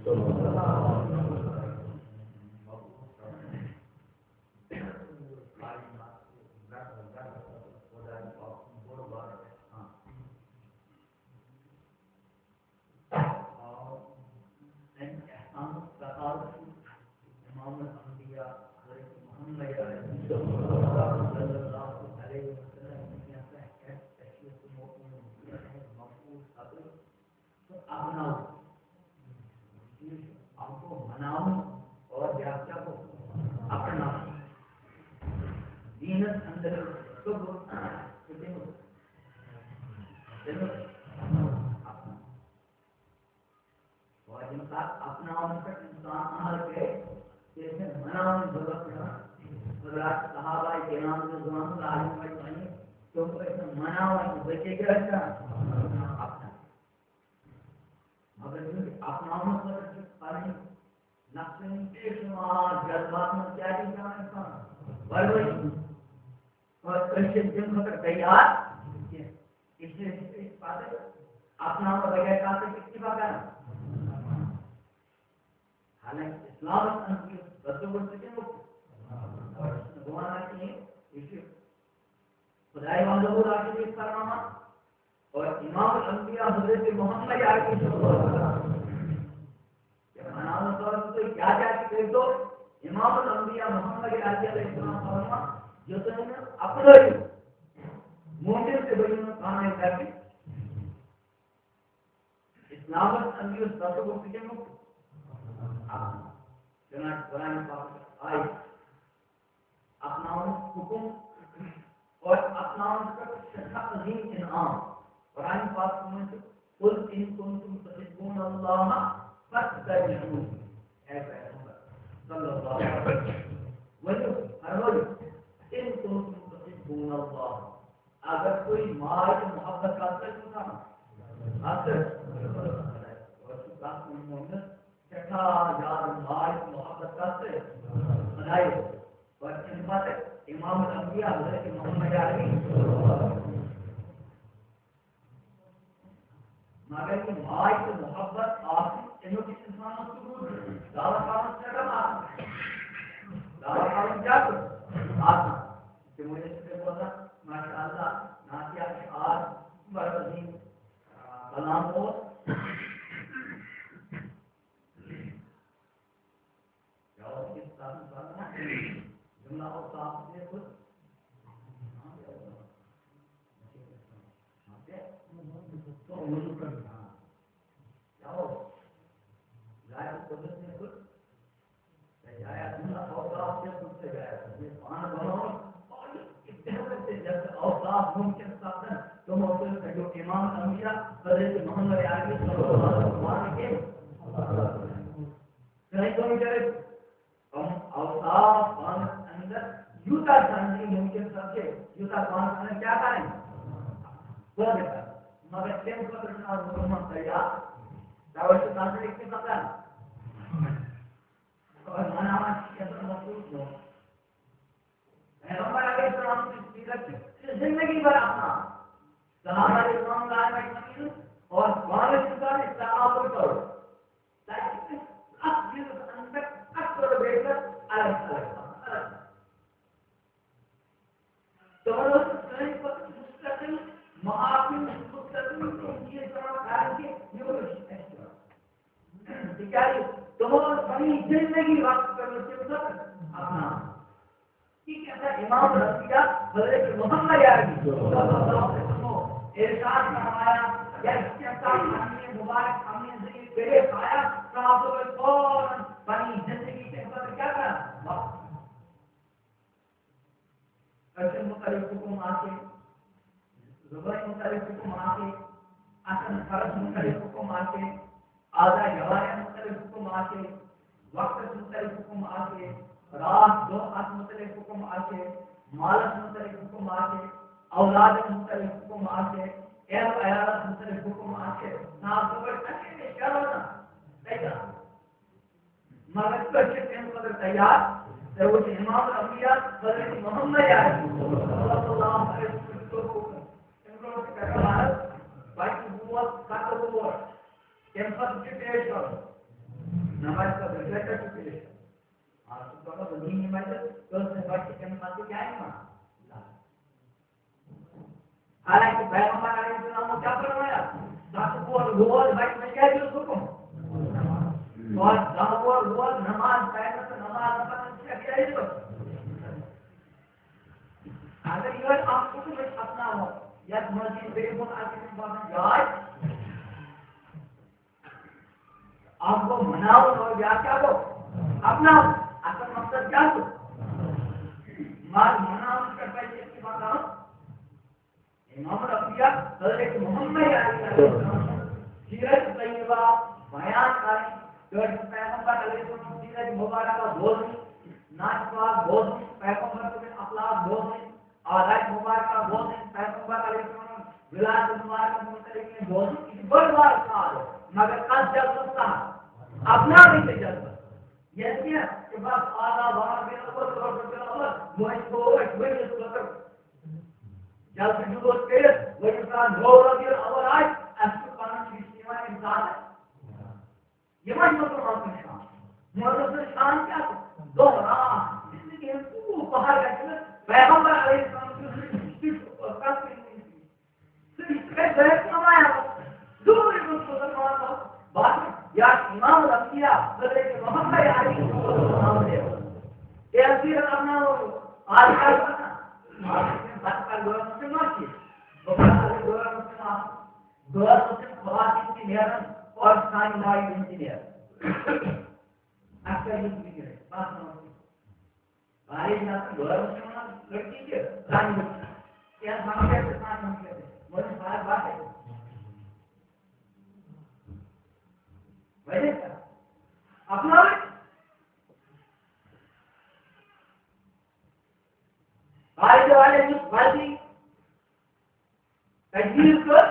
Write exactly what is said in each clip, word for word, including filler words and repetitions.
اور امام الانبیاء حضرت محمد علیہ السلام تو کیا کیا کہ تو امام الانبیاء محمد علیہ السلام فرما جو تو اپنے مومن سے بڑی کام کر کے اسلام الانبیاء سب کو کہتے ہیں جناب قرآن پاک آئی اپنا حکم اور اپنا کا عظیم انعام قرآن پاک میں قل ان کنتم تحبون اللہ فاتبعون اے پیغمبر صلی اللہ علیہ وسلم وجہ فرمائے ان کنتم تحبون اللہ اگر کوئی مال محبت کرتا ہے تو اثر اور ساتھ میں مومن چھٹا یار مال محبت کرتے بنائے اور ان بات امام الانبیاء حضرت محمد علیہ مگر یہ مائی تو محبت آپ انہوں کی انسانوں کو دور دعویٰ کام سے کم آتا دعویٰ کام کیا تو آتا کہ مجھے سے بولا ماشاءاللہ ناسیہ کے آج بڑا عظیم کلام ہو کیا اس کے ساتھ ساتھ جملہ اور صاحب سے خود تو وضو کرنا کیا ہو جائے قدرت میں خود جایا جملہ اور صاحب سے خود سے گیا یہ پان بناؤ اور اتنے سے جب اوصاف ممکن ساتھ تو موصول کا جو امام انبیاء حضرت محمد علیہ السلام کے کہیں تو کرے ہم اوصاف پان اندر یوتا جاننے ممکن سب سے یوتا پان اندر کیا کریں وہ دیتا مگر تم کو کرنا محمد تیار دعوت سے نازل کی پتہ اور مناوا کیسا مخصوص ہو پیغمبر علیہ السلام کی سیرت زندگی بھر اپنا صحابہ کرام لائے میں اور والد کا استعمال کرو تاکہ اس اصل اندر اکثر بیٹھ کر الگ الگ دونوں سے پر مستقل معافی مستقل کی یہ طرح کار کے یہ ٹھیک ہے تمہارا بڑی زندگی وقت کرنے سے اپنا ٹھیک ہے امام الانبیاء حضرت محمد علیہ السلام ارشاد فرمایا یا اس کے ساتھ ہم نے مبارک ہم نے زندگی پہلے پایا صحابہ کو فوراً بڑی زندگی کے اندر کیا کرا ایسے مختلف حکم آتے زبر مختلف حکم آتے اصل فرض مختلف حکم آتے آدھا جوائے مختلف حکم آتے وقت مختلف حکم آتے رات دو ہاتھ مختلف حکم آتے مالک مختلف حکم آتے اولاد مختلف حکم آتے اہل عیالت مختلف حکم آتے نام زبر اچھے میں کیا ہونا تیار مگر کچھ ٹائم پر تیار ہے وہ امام الانبیاء حضرت محمد علیہ اللہ علیہ وسلم کو انہوں نے کہا باقی نبوت کا نبوت کیمپس کے پیش کرو نماز کا درجہ کر چکے ہیں آپ کو پتا تو نہیں نماز تو اس نے بچے کے نماز کیا ہے نا حالانکہ پیغمبر علیہ السلام نے کیا فرمایا تاکہ وہ روز بھائی میں کیا جو حکم اور دعوت روز نماز پڑھنا تو نماز پڑھنا کیا کیا ہے تو اگر یہ آپ کو کوئی اپنا ہو یا مسجد بے بول آگے سے بات جائے آپ کو مناؤ اور یا کیا کو اپنا اصل مقصد کیا ہو مال مناؤ کر پہلے اس کی بات آؤ امام الانبیاء حضرت محمد علیہ السلام سیرت طیبہ بیان کریں جو پیغمبر علیہ السلام سیرت مبارکہ بولیں ناچواز بولیں پیغمبر کے اخلاق بولیں آداب مبارکہ بولیں پیغمبر علیہ السلام ولادت مبارکہ متعلق میں بولیں اس بڑھ بار سال مگر قد جب سکتا اپنا بھی سے جلد یہ کیا کہ بس آدھا بار بھی اول اور پھر اول وہی کو ایک وہی اس کو جب سے جو تیر وہ انسان دو رضی اول آئے اس کو قانون کی استعمال انسان ہے یہ مجھ مسلمان کا شان مسلمان شان کیا دو راہ زندگی ہم کو باہر گئے پیغمبر علیہ السلام کی اور کا صرف اس کا فرمایا دور مسلمان ہو بات یا امام الانبیاء حضرت محمد علیہ السلام نے یہ اصل اپنا آج کل بات کا دور مسلمان کی وہ دور مسلمان دور مسلم خواتین کی نعمت اور سائن لائی بنتی ہے اکثر یہ بھی ہے بات نہ بھائی نہ دور مسلمان لڑکی کے سائن کیا سامنے سے سائن ہم کہتے ہیں وہ بات بات ہے وجہ اپنا آج والے اس بازی تجویز کر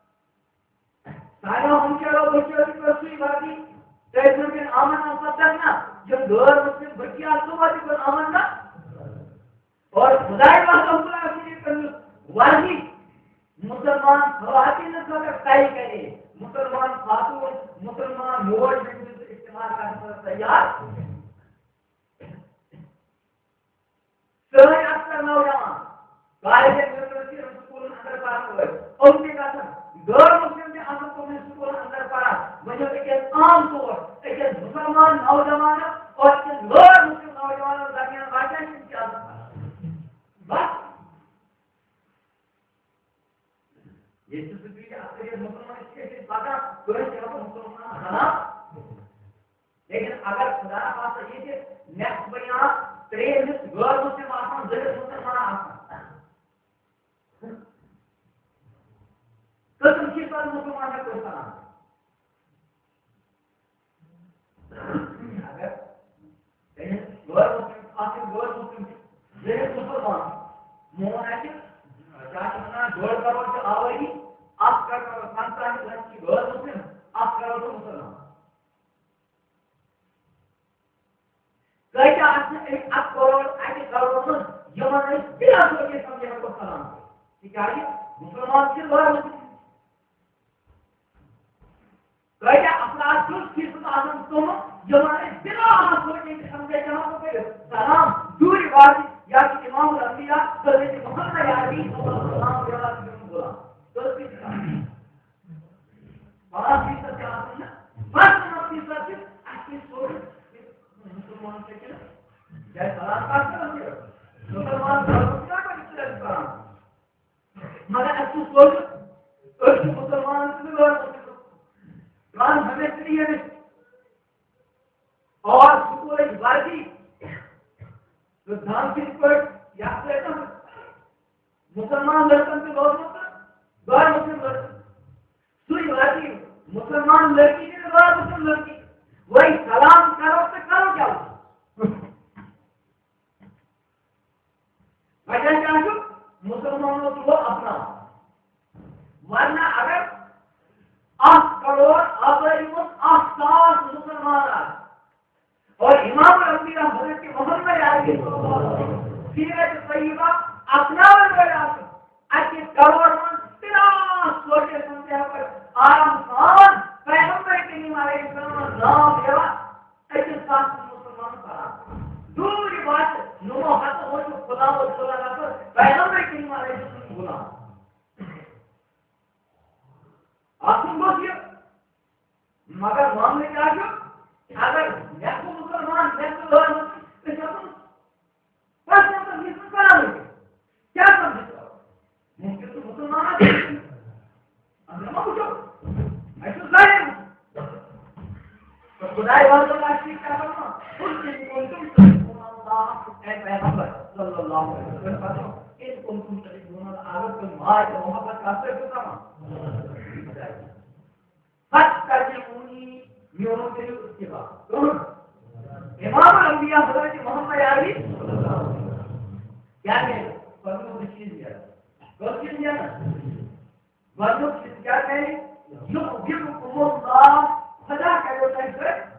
سارا ہم کیا لوگ بچوں کی پرسوئی بازی تیسر کے آمن آسا کرنا جب دور مسلم بچی آسو بازی پر آمن نہ اور خدای بات ہم کو اسی کرنے واجی مسلمان خواتین کو تائی کرے مسلمان خاتون مسلمان موڑ استعمال کرنے پر تیار سرائے اکثر نوجوان قائد یونیورسٹی اسکول اندر پڑھا ہوئے ان کے کہا غیر مسلم کے اندر کو میں اسکول اندر پڑھا مجھے ایک عام طور ایک مسلمان نوجوان اور ایک غیر مسلم نوجوان درمیان واقعہ کی کیا بس یہ تو بھی اکثریت مسلمان اس کے پتا کوئی جگہ مسلمان بنا لیکن اگر خدا پاس یہ کہ نیکسٹ بیان ترین غیر مسلم آسان ضرور مسلمان آسان قسم کی پر مسلمان ہے کوئی سلام اگر غیر مسلم آسان غیر مسلم ضرور مسلمان مون ہے کہ چاہتا جوڑ کرو جو آوئی آپ کر سانسان کی غیر مسلم آپ کرو تو مسلمان کہتا ہے ایک آپ کروڑ ایک کروڑ من یمن ایک بلا سوچے سمجھے کو سلام ٹھیک ہے مسلمان سے غیر مسلم کہتا افراد جس کی سن آدم تم یمن ایک بلا سوچے سمجھے جہاں کو کہ سلام دوری واضح یا کہ امام الانبیاء حضرت محمد علیہ السلام علیہ بولا تو اس کی بات بھی سچ آتی ہے بس نفسی سچ اچھی سوچ مسلمان سے کیا کیا سلام کا کرتے ہو مسلمان کا کیا کرتے ہیں مگر اچھی سوچ اس مسلمان سے غیر مسلم قرآن ہمیں سے یہ اور سکول ورزی تو دھان کی پر یاد رہتا مسلمان لڑکن سے غیر مسلم غیر مسلم لڑکن سوئی ورزی مسلمان لڑکی سے غیر مسلم لڑکی وہی سلام کرو تو کرو کیا وجہ کیا ہے مسلمانوں کو اپنا ورنہ اگر آٹھ کروڑ آبائی میں آٹھ ساس مسلمان آئے اور امام الانبیاء حضرت محمد علیہ السلام سیرت طیبہ اپنا وغیرہ اچھے کروڑ من تیرا سوچے سمجھے پر آرام خان پیغمبر کریم علیہ السلام خدای والوں کا شریک کیا کرنا کل ان کنتم تحبون اللہ اے پیغمبر صلی اللہ علیہ وسلم فرماؤ ان کنتم تحبون اللہ اگر تم ماں سے محبت کرتے ہو تو فاتبعونی میرے تیری اتباع کرو امام الانبیاء حضرت محمد علی کیا ہے فرمو بشیر دیا بشیر دیا فرمو کیا ہے یحببکم اللہ خدا کہتا ہے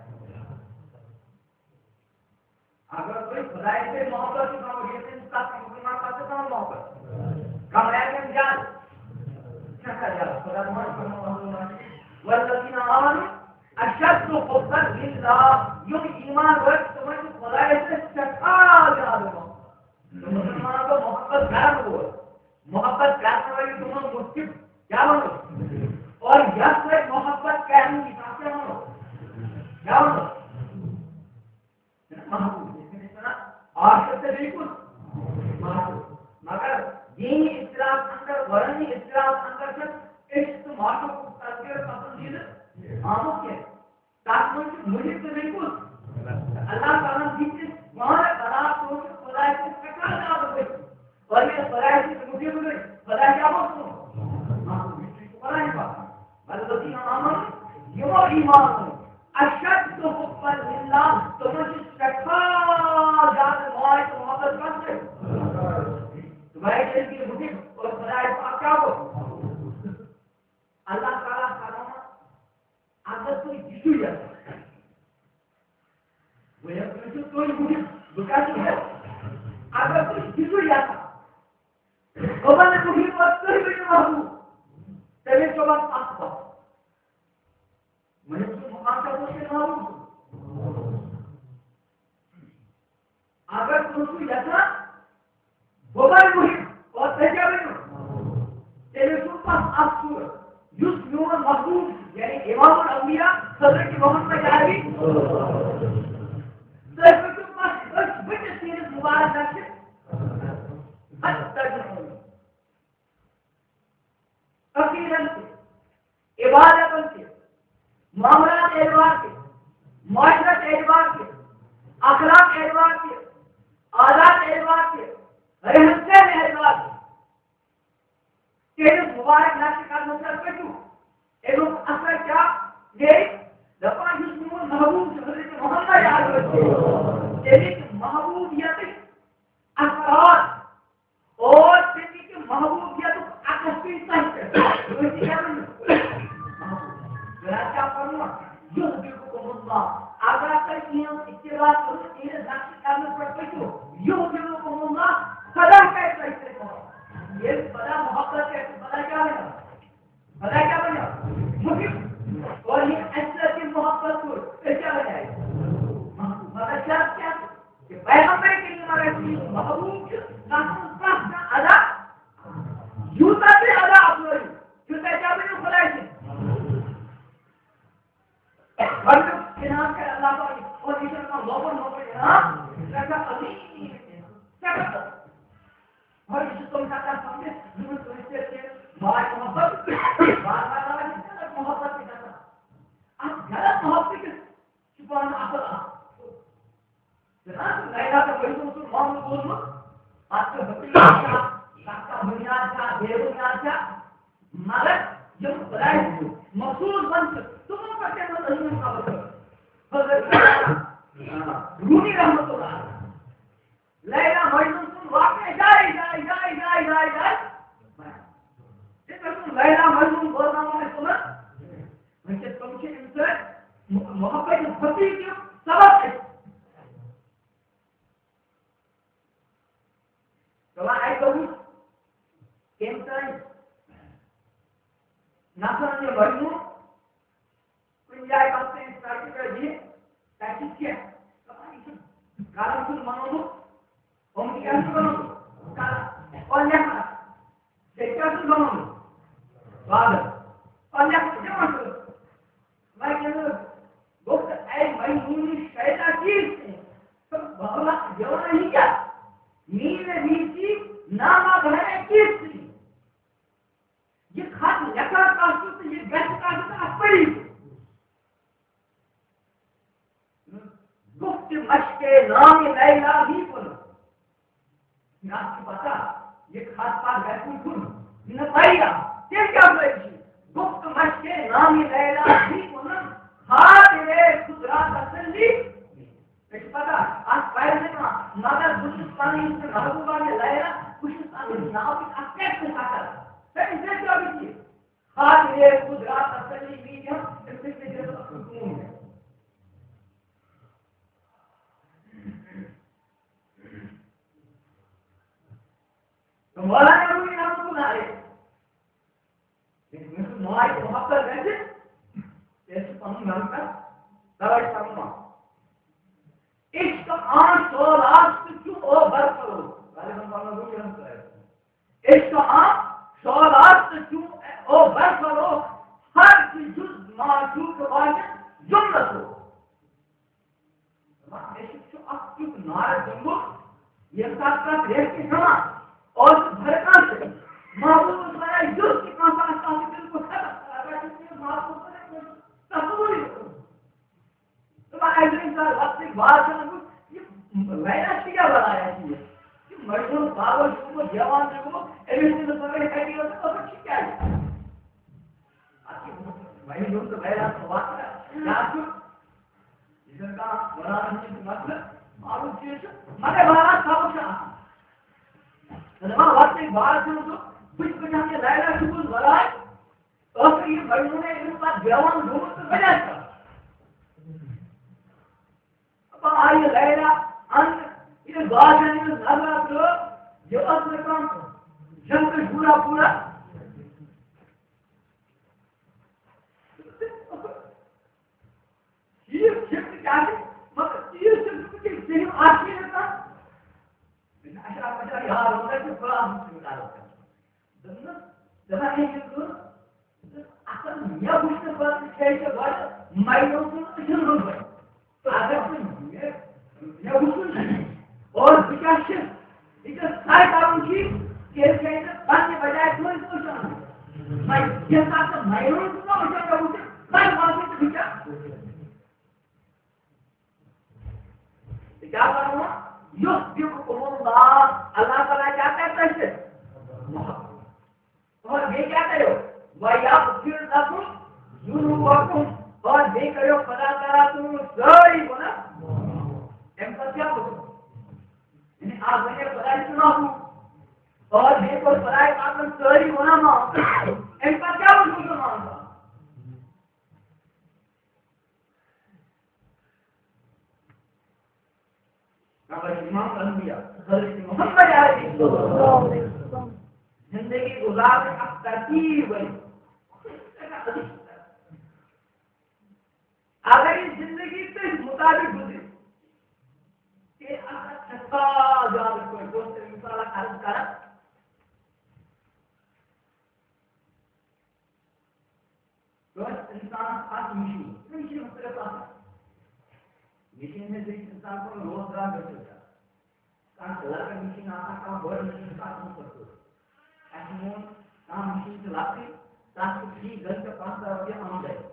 اگر کوئی خدا سے محبت کی بات کرے تو اس کا مسلمان کا تو محبت کمایا کے جان کیا کہا خدا ہمارا فرمان والذین آمنوا اشد حبا للہ یہ ایمان رکھ تمہیں خدا سے چکا یاد ہو مسلمانوں کو محبت گرم ہو محبت کرنے والی تمہیں مشکل کیا بنو اور یس سے محبت کرنے کی بات کیا بنو کیا بنو محبوب عاشق سے بالکل محبوب مگر دینی اصطلاح اندر ورنی اصطلاح اندر سے عشق معشوق کو تذکر پسندیدہ آمد کے تاکہ مجھے تو بالکل اللہ تعالیٰ جیسے وہاں بنا تو خدا سے سکا نہ ہوئے اور یہ خدا سے مجھے بولے خدا کیا بولتا ہوں خدا ہی بات والذین آمنوا یہ ایمان اشد حبا للہ تمہیں سکا یاد موائد محبت کرتے تمہارے دل کی مجھے اور خدا پاک کیا ہو اللہ تعالیٰ فرماتا اگر کوئی جسو جاتا وہ یہ پوچھو کوئی مجھے بکاتی ہے اگر کوئی جسو جاتا تو میں نے مجھے بات کری بھی محبوب تیرے جو بات پاس بات میں نے تو مقام کا دوسرے محبوب اگر کوئی جاتا وہ میں مجھے اور تیجا بھی تیرے جو پاس آپ سورت یوس یوم محبوب یعنی امام الانبیاء حضرت محمد علی صرف کے پاس بس بچے سیرت مبارک ہے حتی عقیدت سے عبادت سے معاملات اعتبار سے معاشرت اعتبار سے اخلاق اعتبار سے عادات اعتبار سے رہن سہن اعتبار سے تیرے مبارک ناشے کا مطلب کیوں ایک اثر کیا یہ دفعہ جس میں محبوب حضرت محمد یاد رکھتے ایک محبوبیت اثرات اور ایک محبوبیت اکثر سہتے تو اسی کیا بنو کیا فرما جو حبیبکم اللہ اگر کوئی قیام اتباع کرو تیرے ناشے کا مطلب کیوں جو حبیبکم اللہ خدا کہتا ہے یہ بڑا محبت ہے بڑا کیا ہے بڑا کیا بنا محب اور یہ ایسا کی محبت کو کیا بنائے مگر کیا کیا کہ پیغمبر کے لیے ہمارے محبوب کا کا ادا جوتا سے ادا اپنے جوتا کیا بنے خدا سے اور جو نام کا اللہ پاک اور اس کا لوگوں لوگوں نام کا عظیم سکت اور اس کو کہتا سمجھے جو سوچتے تھے بار محبت بار بار محبت کی کہتا آپ غلط محبت کے چھپانا اصل آپ جناب لیلا کا بڑی تو معاملہ بولنا آپ کا بنیاد کا کا بنیاد کا بے بنیاد کا مگر جب بلائے مخصوص بن تم کا کیا نہیں کا حضرت رومی رحمت اللہ لیلا مجنون تم واقع جائے جائے جائے جائے جائے جائے تم لیلا مجنون بولنا میں سنا میں کہ تم سے ان سے محبت فتی کے سبب ہے تو آئے تو کیم سائن ناسان یہ مجنون کن جائے بات سے اسٹارٹی کر دیئے تاکہ کیا کارم سن منو ہم کی کیا سن منو اور یہاں دیکھا سن منو بعد اور یہاں کیا منو میں کہنے گفت اے مجنونی شیطہ چیز تو بہلا جو نہیں کیا نیل نیچی نامہ بہنے چیز تھی یہ خط لکھا کاشت یہ گھٹ کاشت اپڑی مشق نام لیلا بھی کن آپ کو پتا یہ خاص بات بیٹھوں کن نہ پائیا یہ کیا بچی گفت مشق نام لیلا بھی کن خاطر خدا تسلی مجھے پتا آج پہلے میں مگر بلوچستانی سے محبوبہ نے لیلا بلوچستانی نام کی اکیت سے کھاتا ہے اسے کیا بچی خاطر خدا تسلی بھی ہم اس سے جیسا سکون ہے تو مولانا روی نام کو نہ ہے لیکن نوائی کو محبت کرتے جیسے پہنچ نام کا دوائی پڑھنا عشق آن سولاد کیوں او برکلو غالباً مولانا روی نام کا ہے عشق آن سولاد کیوں او برکلو ہر کی جز معشوق واجب جملت ہو عشق جو اب کیوں نار جنگو یہ ساتھ کا ریس کے سما اور بھرکا سے محبوب سارا جس کی کانسا ساتھ دل کو ختم کرا جس نے محبوب سے تصور تو ایسے انسان وقت کے بعد سے کچھ یہ لیلا کیا بنایا ہے کہ مجنون پاگل کو جوان کو ایویں سے سارے کہتی ہے تو کچھ کیا ہے مجنون تو لیلا تو بات ہے یا تو اس کا بنانے کی مطلب معلوم چیز مگر بارا سب لما وقت ایک بار سے تو کچھ کچھ ہم نے لیلا شکل بلائے اور پھر یہ بڑھوں نے ان کا جوان دھوم تو بجا تھا اب آئی لیلا ان یہ بات ہے کہ نظر تو جو اصل کام جنگ پورا پورا یہ شفٹ کیا ہے مگر یہ شفٹ کی صرف آتی ہے نا اشار اشار یار ہوتا ہے کہ بڑا مشکل ہوتا ہے جنت جب ہے کہ تو اصل یہ کچھ تو بات ہے کہ بعد مائنوں کو شروع ہو گئے تو اگر یہ یہ کچھ نہیں اور بکاش یہ سارے کام کی کہ کہ بات کے بجائے کوئی سوچنا میں یہ ساتھ مائنوں کو نہ ہو جائے میں بات کو بچا کیا کروں یحببکم اللہ اللہ تعالیٰ کیا کہتا ہے اور یہ کیا کرو وَيَغْفِرْ لَكُمْ ذُنُوبَكُمْ اور یہ کرو خدا تعالیٰ تم ساری گناہ ان کا کیا ہوگا یعنی آپ نے خدا سنا ہوں اور یہ کو خدا آپ نے ساری گناہ معاف ان کا کیا ہوگا مانگا امام انبیاء حضرت محمد علیہ السلام زندگی گزار اب ترتیب بنی اگر اس زندگی سے مطابق گزری کہ اگر چھتا جواب کوئی دوست مثال عرض کرا دوست انسان خاص مشین مشین مختلف آتا ہے مشین میں سے انسان کو روزگار مل سکتا کام چلا کر مشین آتا کام بڑی مشین کا کام کرتے ایسے کام مشین چلاتے تاکہ کسی گھر کا پانچ سو روپیہ آن جائے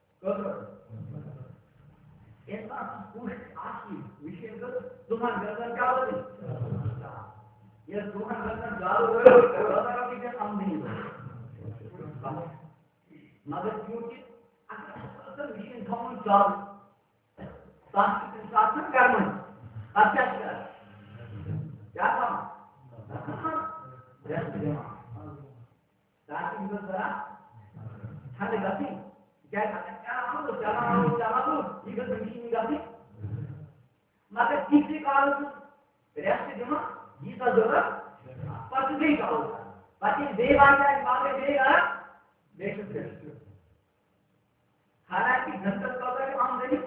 ایسا پوچھ آتی مشین کو تمہارا گردن کیا ہوتی یہ تمہارا گردن جالو گردن روپیہ کام نہیں ہوتا مگر کیونکہ اگر مشین تھوڑا چالو تاکہ انسان سے کرنا اب کیا کر کیا کام ریسٹ دینا تاکہ ان کو ذرا ٹھنڈ گتی کیا کیا ہم تو جمع ہو جمع ہو یہ تو مشین گتی مگر کسی کال ریسٹ دینا یہ تو ضرورت پس نہیں کا ہوتا باقی دے والا ہے باقی دے گا بے شک حالانکہ گھنٹہ کا ہے آمدنی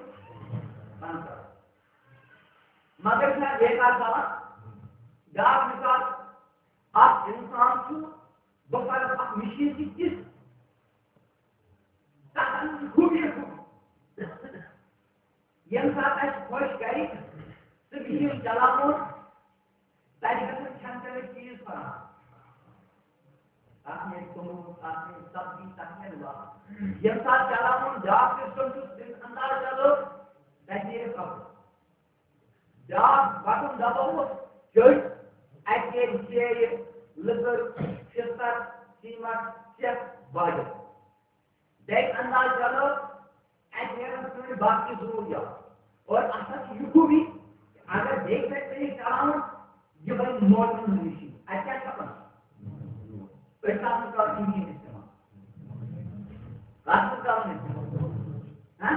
مگر میں یہ کہا تھا جاب مثال آپ انسان کو بفر آپ مشین کی کس تاکہ خوبی خوب یہ انسان ایسے خوش کری تو مشین چلاؤ تاکہ کسی چھنچے چیز پر آپ نے تمہوں آپ نے سب کی تاکہ ہوا یہ انسان چلاؤ جاب کے سن انداز چلو تاکہ یہ کب بٹن دباوو چٔج اَتہِ نیرِ سیرِ لٔکٕر شِستر سیٖمٹ سٮ۪کھ باجر بیٚیہِ انداز چلو اَتہِ نیرن سٲنۍ باقٕے ضروٗریات اور اَتھ چھِ یہِ خوٗبی اگر بیٚیہِ پٮ۪ٹھ طریٖقہٕ چلاوُن یہِ بنہِ موٹرن ہٕنٛز مِشیٖن اَتہِ کیٛاہ چھِ کرُن أسۍ کَتھ منٛز کرو مِشیٖن اِستعمال کَتھ منٛز کرُن اِستعمال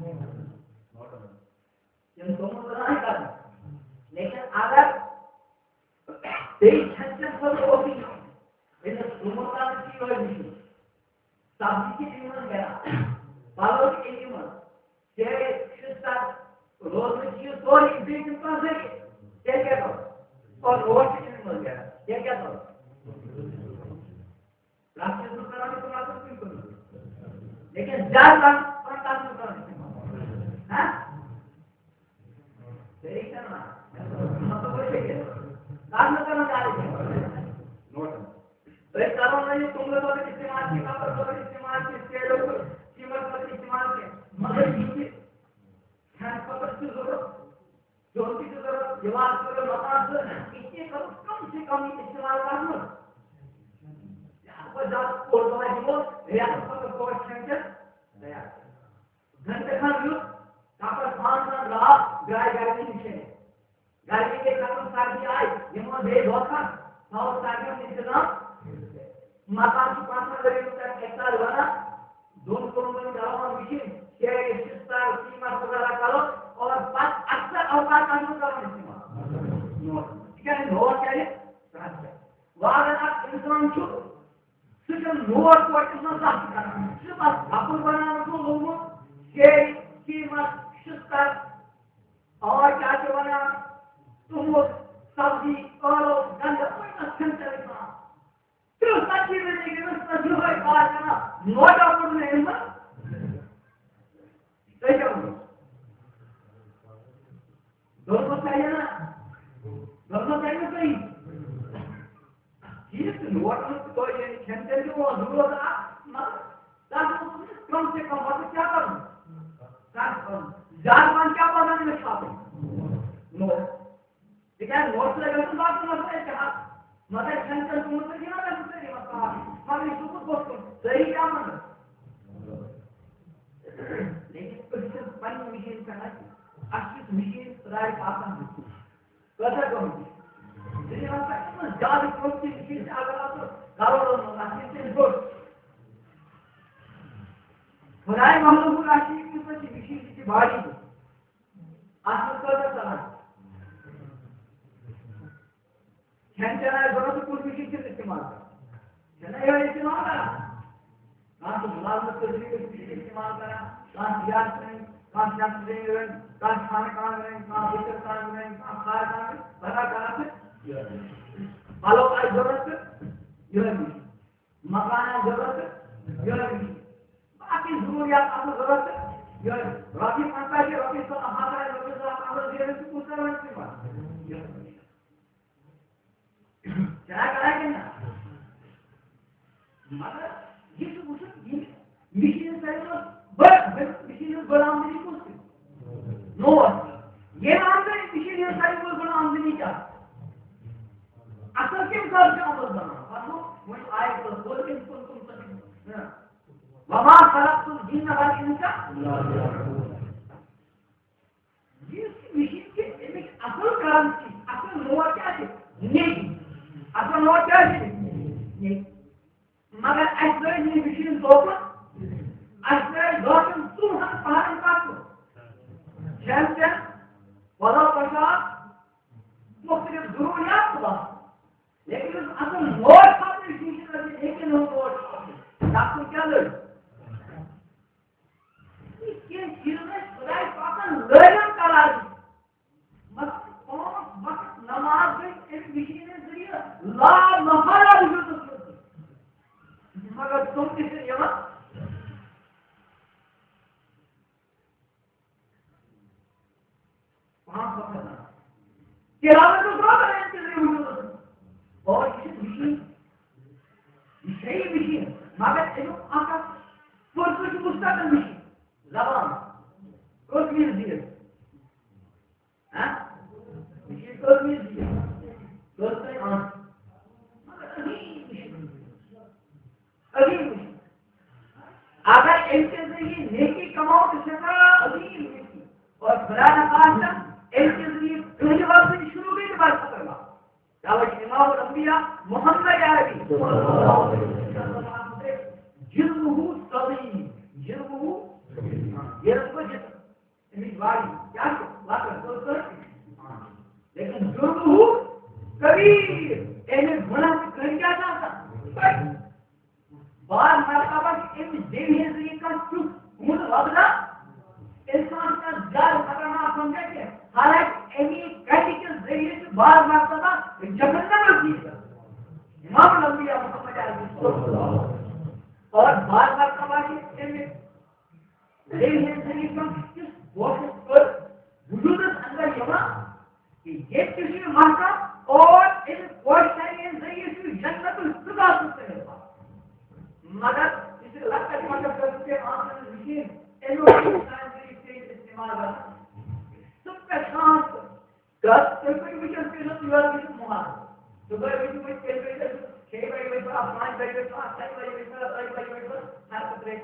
یِم توٚمُل بَناوٕنۍ کرٕنۍ لیکن اگر بیٚیہِ کھٮ۪ن چٮ۪ن خٲطرٕ اوسُے أمِس توٚمُل کرنہٕ چھِ یِہوٚے مِشیٖن سبزی چھِ اَمہِ منٛز نیران پَلو چھِ اَمہِ منٛز سیرِ شِستر روزنہٕ چھِ یہِ سورُے بیٚیہِ چھُ کانٛہہ ذٔریعہٕ تیٚلہِ کیٛاہ کرو اور روڈ چھِ اَمہِ منٛز نیران تیٚلہِ کیٛاہ کرو رَتھ چھِس نہٕ کران اِستعمال کُنہِ کُنہِ لیکن زیادٕ تر کَتھ منٛز کران اِستعمال ہاں صحیح چھا نا مطلب وٕچھو کہِ کَتھ منٛز کران زیادٕ اِستعمال أسۍ کرو نہٕ یہِ توٚملہٕ خٲطرٕ اِستعمال کینٛہہ کپرٕ خٲطرٕ اِستعمال کینٛہہ سیرِ خٲطرٕ سیٖمٹ خٲطرٕ اِستعمال کینٛہہ مگر یہِ تہِ کھٮ۪نہٕ خٲطرٕ چھِ ضروٗرت جوٚم تہِ چھِ ضروٗرت گِلاس ضروٗرت مکان ضروٗرت یہِ تہِ کرو کم سے کم یہِ اِستعمال کرنہٕ زیادٕ کھۄتہٕ زیادٕ کوٚر دوا دِمو ریتس خٲطرٕ کوٚر کھٮ۪ن چٮ۪ن تیار گنٹہٕ کھنٛڈ دیُت کپرس پانٛژھ ساس درٛاو درٛاے گرمی نِش گرمی گٔے ختم سردی آیہِ دِمو بیٚیہِ دۄہ کھنٛڈ تھاوو سردی ہُنٛد اِنتظام مکان چھُ پانٛژھ ؤری پٮ۪ٹھ اَکہِ ساتہٕ بَنان دۄن کوٚرمُت چلاوان مِشیٖن سیرِ شِستر سیٖمٹ وغیرہ کرو اور پتہٕ اکثر اوقات کَتھ منٛز کرو اِستعمال تِکیٛازِ نوٹ چلہِ پرٛٮ۪تھ جایہِ وۄنۍ اگر اکھ اِنسان چھُ سُہ چھُ نوٹ کوٹس منٛز کَتھ کران سُہ چھُ پتہٕ کپُر بَناونَس منٛز لوٚگمُت سیرِ سیٖمٹ شِستر اور کیٛاہ چھِ وَنان توٚمُل سبزی ٲلوٕ گنٛڈٕ أمِس کھٮ۪ن چٮ۪نٕکۍ کانٛہہ تٕرٛہ ژتجی ؤری گٔمٕژ نہ یِہوٚے کار کران نوٹا کوٚر نہٕ أمۍ منٛز تُہۍ کیٛاہ وَنو دوٚپمو چلہِ نا دوٚپمو چلہِ نہٕ صحیح ٹھیٖک چھُ نوٹن توتہِ یعنی کھٮ۪ن چٮ۪ن تہِ اوس ضروٗرت اکھ مگر تتھ منٛز کم سے کم وقت کیٛاہ کرُن کَتھ کرُن زیادٕ پہن کیٛاہ پَزن أمِس چھاپٕنۍ نوٹ تِکیٛازِ نوٹ سۭتۍ گژھن باقٕے مسلہٕ اتحاد مگر کھٮ۪ن چٮ۪ن توٚمُل سۭتۍ یِوان گژھن سٲری مسلہٕ مگر یہِ چھُ کوٚت گوٚژھ کُن صحیح کیٛاہ وَنہٕ لیکن أسۍ چھِ پنٕنہِ مِشیٖن کران اَسہِ چھِ مِشیٖن خۄدایَس آسان کۭژاہ کٲم چھِ زیادٕ کٲم چھِ مِشیٖن چھِ اگر اَتھ کَرورَن منٛز اَتھ چھِ بٔڑ خۄداے محمد آسہِ یُس چھِ مِشیٖن تہِ چھِ باڈی تہِ اَتھ منٛز کۭژاہ ژلان کھٮ۪ن چٮ۪ن آسہِ ضروٗرت کُس مِشیٖن چھِ اِستعمال کران چھِنہ یِہوٚے اِستعمال کران کانٛہہ چھُ مُلازمت خٲطرٕ مِشیٖن اِستعمال کران کانٛہہ زیادٕ رٔنۍ کانٛہہ شخص رٔنۍ کانٛہہ چھانہٕ کانٛہہ رٔنۍ کانٛہہ بٕتھِر کانٛہہ رٔنۍ کانٛہہ کھار کانٛہہ بدل کران چھِ پَلو آسہِ ضروٗرت تہٕ یِہوٚے مِشیٖن مکان آسہِ ضروٗرت تہٕ یِہوٚے مِشیٖن باقٕے ضروٗریات آسن ضروٗرت تہٕ یِہوٚے رۄپیہِ پنٛژاہ چھِ رۄپیہِ ساس ہَتھ آسہِ رۄپیہِ ساس پنٛژاہ زینان چھِ کُس کران اِستعمال یِہوٚے کیٛاہ کران کِنہٕ نہ مگر یہِ چھُ وٕچھُن یہِ مِشیٖن ساروی منٛز بٔڑ مِشیٖن ہٕنٛز بٔڑ آمدنی کُس چھِ نوٹ ییٚمہِ آمدنی مِشیٖن ہٕنٛز ساروی منٛز بٔڑ آمدنی کیٛاہ اَصٕل کَمہِ حسابہٕ چھِ آمُت بَناونہٕ پَتہٕ وۄنۍ آیہِ تہٕ کوٚر أمۍ کُن کُن وما خلقت الجن والانس یُس مِشیٖن چھِ اَمِچ اَصٕل کرنسی اَصٕل نوٹ کیٛاہ چھِ نیکی اَصٕل نوٹ کیٛاہ چھِ نیکی مگر اَسہِ لٲج یہِ مِشیٖن دوکھٕ اَسہِ لٲج دۄہچن ژوٚوُہن پہرن پتہٕ کھٮ۪ن چٮ۪ن پَلو پۄشاک مُختلِف ضروٗریات تہٕ بس لیکن یُس اَصٕل نوٹ خٲطرٕ مِشیٖن ٲسۍ نیکین ہُنٛد نوٹ تَتھ کُن کیٛاہ لٔج کینٛہہ چیٖز ٲسۍ خۄداے پاکن لٲگِم قرار مگر پانٛژھ وقت نماز گٔے اَمہِ مِشیٖن ہٕنٛدِ ذٔریعہٕ لامحالہ وجوٗدس منٛز مگر تِم تہِ چھِ یِوان پانٛژھ وقت نماز تِلاوت چھُ روزان اَمہِ کہِ ذٔریعہٕ وجوٗدس منٛز اور یہِ چھِ مِشیٖن یہِ صحیح مِشیٖن مگر اَمیُک اکھ اکھ پٔرسُہ چھُ مُستقل مِشیٖن زبان کٔژ میٖل زیٖر مِشیٖن خدا نخواستہ ان کے ذریعے کہیں وقت سے شروع گئی بات ختم ہوا دعوت امام الانبیاء محمد عربی جرمہ صغیر جرمہ جرم کو جسم امیدواری کیا واقع لیکن جرمہ کبیر اینے گناہ سے کر کیا جاتا بعض مرتبہ ان دیوی ذریعے کا چپ من وغیرہ انسان کا زیادہ خطرناک سمجھے کہ حالانکہ ایمی کہتی کے ذریعے سے بعض مرتبہ جہنم رسی امام الانبیاء محمد علیہ اور بعض مرتبہ کی ایمی دیوی ذریعے کا کس وقت پر وجود اندر یما کہ یہ کسی محکم اور ان کوششیں ذریعے سے جنت الفردوس سکتے ہیں مگر اس لگتا ہے مگر کرتے ہیں آسان مشین اینو انسان کے استعمال کرنا سب کا شانس دس کوئی مشن کے ساتھ یاد کی مہار صبح بھی کوئی کھیل رہے تھے چھ بجے بجے پر آپ پانچ بجے پر آپ چھ بجے پر آپ بجے بجے پر ہر قطرے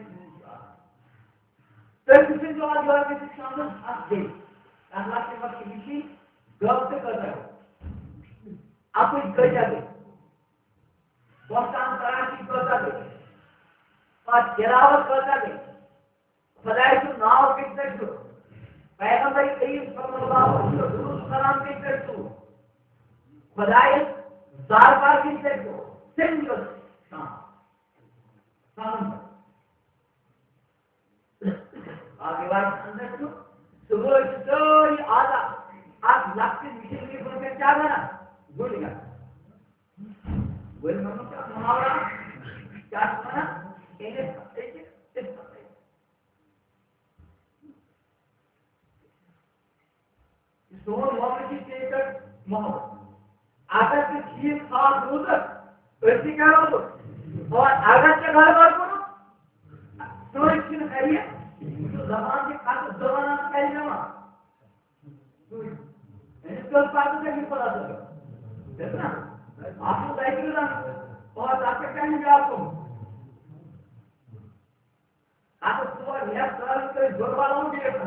تو کسی جو آج یاد کی شام میں ہاتھ دے اللہ کے وقت کی مشین گھر سے کرتا ہے آپ کوئی گھر جا گئے بہتان کراچی کرتا گئے اور تلاوت کرتا گئے خدای تو ناو کہتے شو پیغمبر کریم صلی اللہ علیہ وسلم کہتے شو خدای زار بار کہتے شو سنگل شام شام آگے بات اندر شو صبح سوری آدھا آپ لکھتے مشن کی بول کر کیا کرنا گل گیا گل منو کیا محاورہ کیا سمانا سون موقعی چیکر محبت اگر سے چیز خاص ہو تک ایسی کرو تو اور اگر سے گھر بار کرو تو ایک چیز کریے جو زبان کے خاص زبان آپ کہہ جمع یعنی تو باتوں سے بھی پڑا سکتا دیکھنا آپ کو دیکھ لنا اور آپ کے کہنے گے آپ کو آپ کو یہ سوال کے جوڑ والوں بھی ہے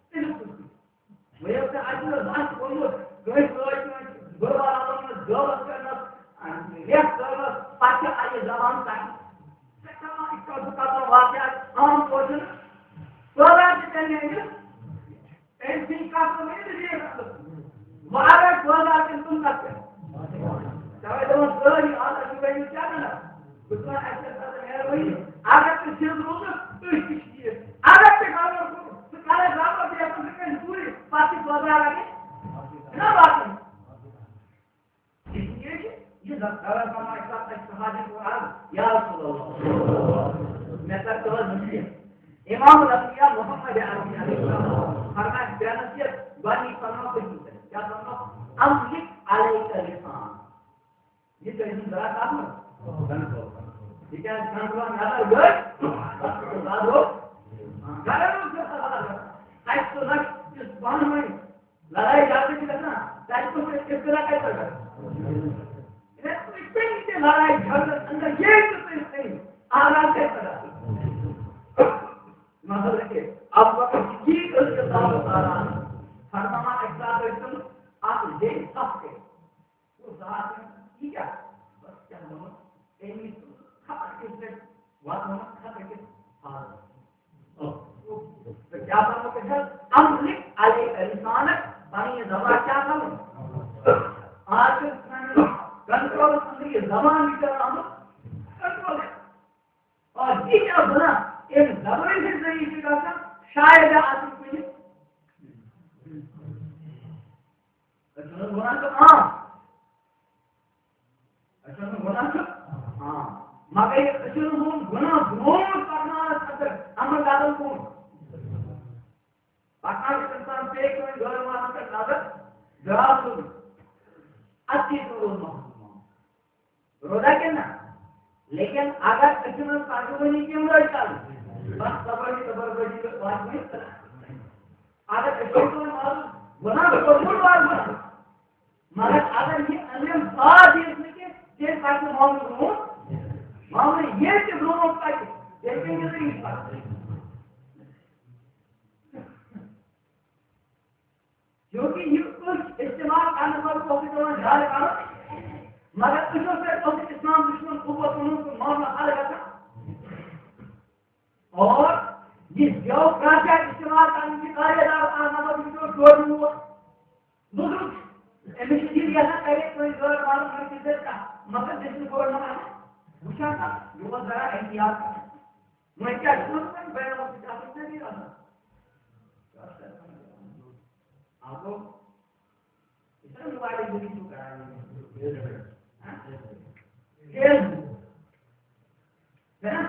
وہ کہ آج وہ بات بولو کوئی کوئی جوڑ والوں نے جوڑ کرنا یہ سوال پاکے آئے زبان کا کما ایک کا تو واقعہ عام کوشن سوال کے کہنے ہیں این سی کا تو نہیں دے رہا مارا سوال کے تم کرتے چاہے تو سوال آتا کہ میں کیا کرنا کچھ ایسا ہے وہی اگر تو صرف روز تو اس کی اگر تو گاؤں کو تو کارے گاؤں میں اپنے کے پوری پارٹی بازار آ گئی نا بات ہے اس لیے کہ یہ زکار کا معاملہ ہے صحابہ قرآن یا رسول اللہ میں کا تو نہیں امام الانبیاء محمد علیہ السلام فرمایا بیانیت بانی فرما کو کیا فرما املک علیک لسان یہ تو ان ذرا کام ہے ٹھیک ہے جناب یاد گئے تو بعد ہو گھروں سے خبر ہے سائت تو نہ جس بان میں لڑائی جاتی تھی نا سائت تو سے کس طرح کا کرتا ہے تو اتنی سے لڑائی گھر اندر یہ تو نہیں آرام سے کرتا مطلب کہ اب وقت کی اس کے ساتھ آرام فرما اقرار کرتے آپ یہ سب کے وہ ذات ٹھیک ہے بس کیا ہم اینی خط کے سے وہاں ہم خط کے ہاں تو کیا فرمو کہ سر املک علیہ لسان بانی زبان کیا کرو آج کنٹرول اندر یہ زبان بھی کر رہا ہوں کنٹرول ہے اور یہ کیا بنا ایک زبان سے ذریعے سے کہتا شاید آتی کوئی اچھا گناہ تو ہاں اچھا گناہ تو ہاں مگر یہ اچھا گناہ گناہ کرنا خطر عمل دادل کون پاکستان کے انسان پہ کوئی گھر مانا کر دادل جواب سن اچھی تو روز محمد روزہ کہنا لیکن اگر اچھا پاکستانی کی عمر چاہیے بس صبر کی صبر بڑی کے بات نہیں اگر اچھا تو معلوم گناہ کو بول بار گناہ مگر اگر یہ انیم بات یہ اس میں کہ یہ پاکستان محمد ہوں محمد یہ کہ دونوں کا دیکھیں گے نہیں پاکستان چونکہ یہ کچھ استعمال کرنے پر کو بھی تو جال کرو مگر اس سے تو اسلام دشمن قوت انہوں کو معاملہ حل کرتا اور جس جو پراچا استعمال کرنے کی قاعدہ آمدہ بھی تو چھوڑ ہوا بزرگ امیشن یہ نہ کرے کوئی غیر معلوم ہے کہ دیتا مگر جس کو نہ ہے پوچھا تھا جو وہ ذرا احتیاط کرے میں کیا سنوں میں بیان ہو سکتا نہیں رہا آپ کو اس طرح موبائل بھی شروع کرا ہے ہے نا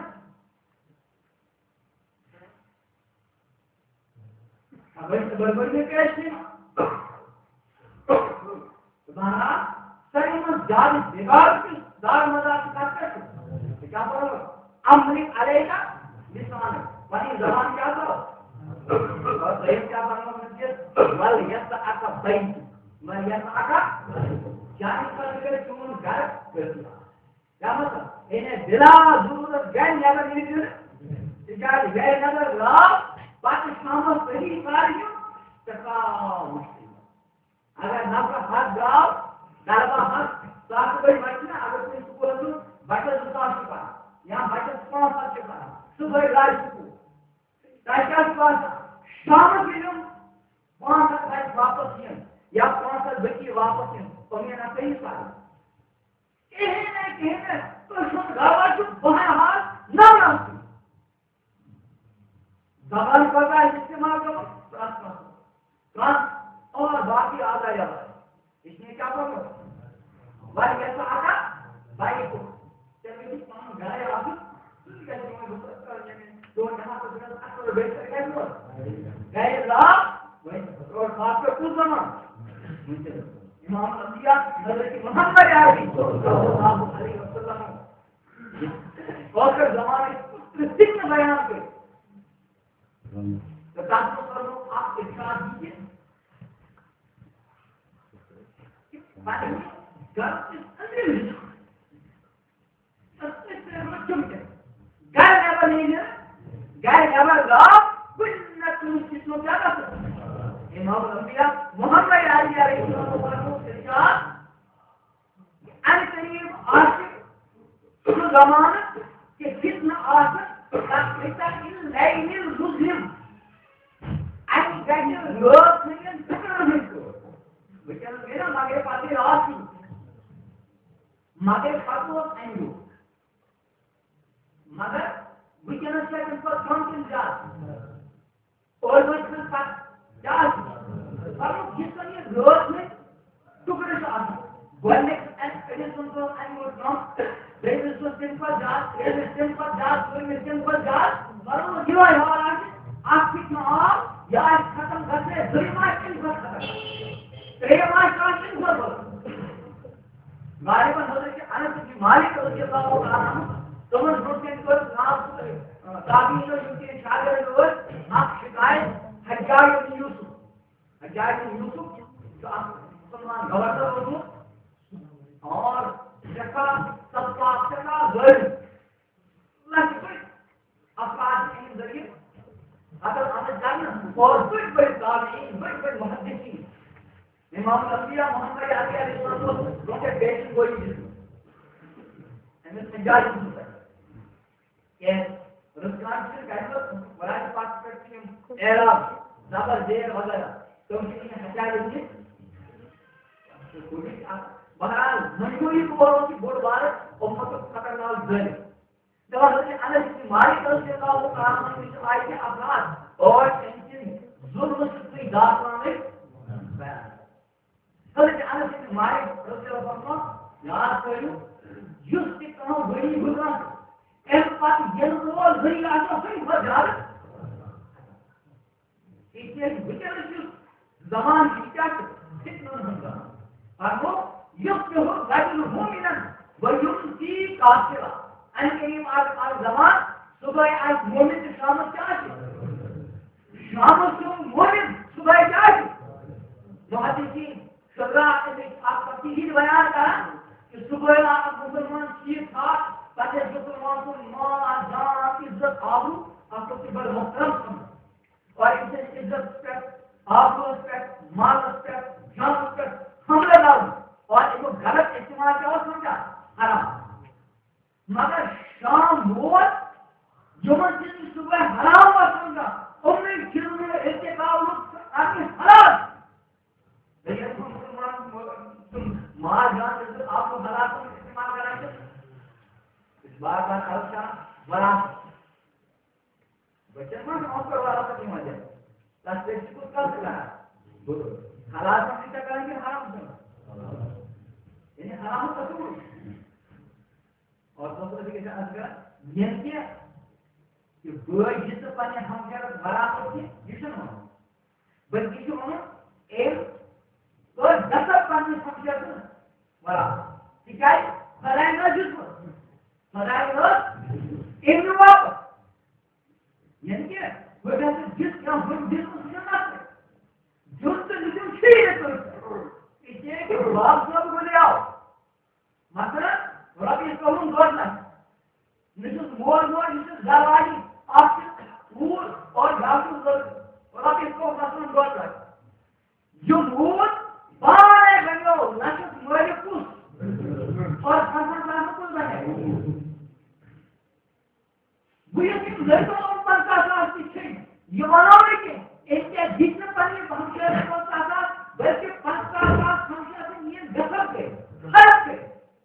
اب اس بربر میں کیسے تمہارا سری میں جاری بگاڑ کی دار مدار کرتے ہیں کیا بولو امری علیہ کا لسان وہی زبان کیا کرو اور صحیح کیا بنو مجھے ول یسعک بیت ول یسعک یعنی کہ تم گھر کر دیا کیا مطلب انہیں بلا ضرورت گئے نیابر نہیں کر تجاری گئے نظر لاؤ پاکستان میں صحیح کاریوں تکا مشکل اگر نفر ہاتھ جاؤ ڈالبا ہاتھ ساتھ بڑی بچنا اگر کوئی سکول تو بچہ زکاہ چکا یہاں بچہ پانچ سال چکا صبح رائے سکول تاکہ پاس شام کے دن پانچ سال بچ واپس ہیں یا پانچ سال بچی واپس ہیں تو میں نہ کہیں سال کہنے کہنے تو شد گاوا جو بہن حال نہ رہتی زبان پر کا استعمال کرو ٹرانس اور باقی آ جائے گا اس نے کیا کرو بھائی ایسا آتا بھائی کو چلیے کام گائے آپ تو یہاں پر بیٹھ کر کیا ہوا گئے لاپ اور خاص کر کچھ زمان امام انبیاء حضرت محمد علیہ وسلم اور پھر زمانے سن بیان کرے تو تاکہ کرو آپ ارشاد دیجیے گھر کے اندر گھر نیبر نہیں ہے گھر نیبر لاؤ کچھ نہ کچھ کس کو کیا کر سکتے امام الانبیاء محمد علی علیہ السلام ارشاد ان قریب عاشق اس زمانہ کہ کتنا عاشق تقریبا اللیل المظلم ان گھر روز نہیں فکر نہیں کو بچہ میرا مگر پاتے رات مگر پاتو اینو مگر بچہ سے پر کم جات اور بچہ پر جات پر جس کو یہ روز میں ٹکڑے سے آتا گولک ایس ایڈیشن کو اینو کم دیوس کو سمپل جات دیوس سمپل جات کوئی میں سمپل جات پر وہ جو ہے ہمارا آپ کتنا آپ یا ختم کرتے ظلمہ کن پر ختم تیرے کاشن کو بول غالبا حضرت انس بن مالک رضی اللہ عنہ تمن روٹین کو نام تابعین اور ان کے شاگرد لوگ آپ شکایت حجاج بن یوسف حجاج بن یوسف جو مسلمان گورنر ہوتے اور شکا سبا شکا غیر لکھ افراد کے ذریعے اگر ہمیں جاننا اور بڑے بڑے تابعین بڑے بڑے محدثین امام الانبیاء محمد علیہ السلام کو کے بیٹن کوئی نہیں ہمیں سمجھا نہیں کہ رسکان سے کہتے ہیں ورائے پاس کرتی ہیں اعراب زبر زیر وغیرہ تو ان کی حجاج ہوئی بہرحال مجبوری کو بولو کہ بڑھ بار امت کو خطرناک ذہن جب حضرت انس بن مالک رضی اللہ عنہ سے آئے تھے افراد اور ان کی ظلم سے کوئی داستان میں بیان حضرت انس بن مالک رضی اللہ عنہ یاد کرو جس کے کہاں بڑی گزرا ایک بات یہ رول بڑی آتا ہے بہت زیادہ اس لیے بچے زمان کی کیا کتنا ہوگا اور وہ یقہ رجل مومنا ویمسی کافرا ان کریم آج زمان صبح آج مومن سے شام کیا ہے شام سے مومن صبح کیا ہے محدثین شرع نے آپ کا تیسری بیان کرا کہ صبح آپ مسلمان ٹھیک ٹھاک تاکہ مسلمان کو مال جان عزت آبرو آپ کو بڑا محترم سمجھ اور ان سے عزت پہ آبرو پہ مال پہ پر والا کا نہیں مجھے تاس پہ کچھ کر سکا حلال سمجھ کا کریں گے حرام سمجھ یعنی حرام تصور اور دوسرے کے ساتھ اگر یہ کیا کہ گویا جس پانے ہم کیا برابر کی جس نہ بلکہ جو ہم ایک تو دس پانے سمجھا تو برابر ٹھیک ہے خدای نہ جس خدای نہ ایک واپس یعنی کہ وہ جس کا ہم جس کو سمجھنا ہے جو تو جو چیز ہے اس لیے کہ باپ سب کو لے آؤ مثلا ربی قوم دوڑنا نشد مور مور نشد زروائی آپ سے مور اور جاسوس ربی قوم مثلا دوڑنا جو مور بارے بنو نشد مور پوس اور مثلا مثلا پوس بنے وہ یہ کہ لڑکوں اور پر کا ساتھ پیچھے یہ بناؤ کہ اس کے جتنے پانی پہنچے کو ساتھ بلکہ پانچ کا ساتھ پہنچے سے یہ گزر گئے ہر سے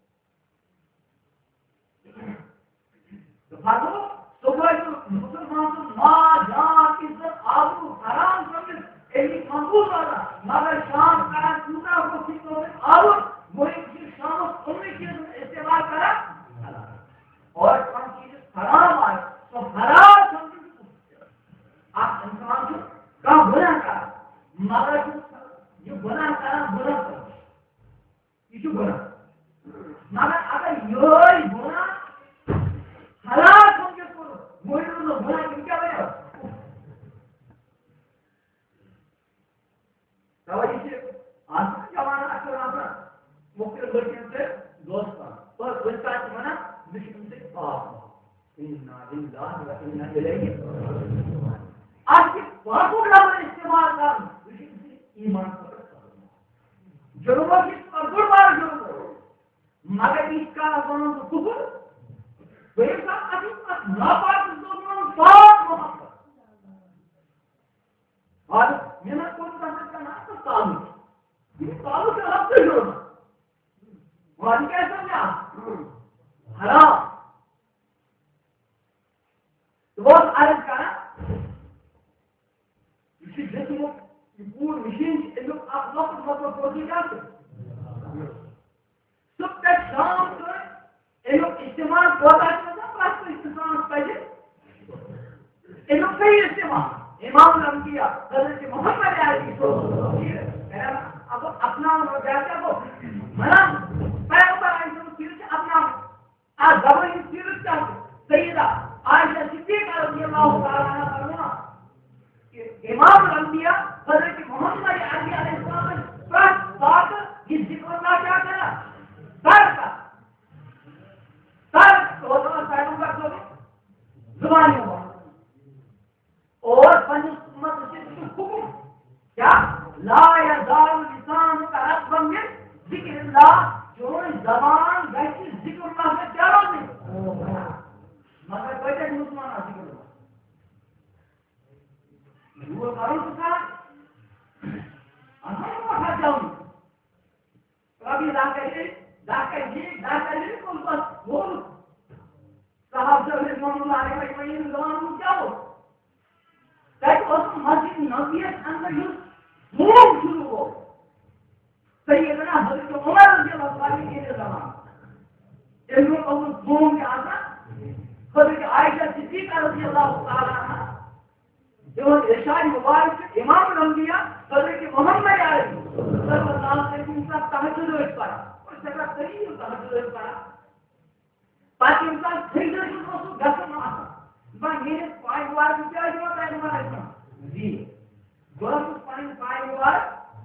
تو بھاگو صبح جو مسلمان کو ماں جان عزت آبرو حرام سمجھ ایلی مقبول والا مگر شام کا چوٹا کو کتوں میں آور وہ ایک شام سننے کی استعمال کرا اور کم چیز حرام آئے تو حرام سمجھ آپ انسان کو کا گناہ کرا مگر جو گناہ کرا گناہ کرا یہ گناہ مگر اگر یہ گناہ حلال سمجھے کرو وہی تو گناہ کیوں کیا بنے توجہ سے آسان جوان اکثر آسان مختلف لڑکیوں سے دوست پر اور اس کا منا مشکل سے پاک انا للہ و انا الیہ راجعون آج کے پاکوں کا استعمال کرنا مشکل سے ایمان پر جرموں کی قبول بار جرم مگر اس کا نظام تو کفر وہ سب ابھی تک ناپاک دوستوں پاک محبت اور میرا کون سا کا نام تو تعلق یہ تعلق سے رب سے جوڑنا اور کیسا کیا حرام تو بہت عرض کرا اسی جسم کی پور مشین ان لوگ آپ وقت مطلب پہنچی جاتے صبح تک شام کو ان لوگ استعمال ہوتا ہے نا پلاسٹک استعمال پہلے ان لوگ صحیح استعمال امام الانبیاء حضرت محمد علیہ السلام اب اپنا جاتا وہ منا پیغمبر علیہ السلام سیرت اپنا آج زبانی سیرت کا سیدہ عائشہ صدیقہ رضی اللہ تعالی عنہا فرمانا کہ امام الانبیاء حضرت محمد علیہ السلام نے فرض بات جس ذکر اللہ کیا کرا سر کا سر تو اللہ پیغمبر کو زبانی ہوا اور پنج امت سے حکم کیا لا یزال لسان کا رطبا من ذکر اللہ جو زبان ویسی ذکر اللہ سے کیا نہیں مگر بیٹے مسلمان ذکر اللہ وہ کروں کا ہم کو کھا جاؤں کبھی لا کر لا کر جی لا کر جی کو بس وہ صاحب سے رحمۃ اللہ علیہ وسلم زبان کیا ہو تاکہ اس مسجد نبویت اندر یہ موم شروع ہو سیدنا حضرت عمر رضی اللہ عنہ کے زمان ان لوگ اس موم کے آتا حضرت عائشہ صدیقہ رضی اللہ تعالی عنہ جو ارشاد مبارک امام الانبیاء حضرت محمد علیہ صلی اللہ علیہ وسلم کا تہجد پڑھا اور سکا صحیح تہجد پڑھا تاکہ انسان سجدے کو تو گھر نہ آتا بس یہ پائے وار کیا جو ہے ہمارا جی گورس پائے پائے وار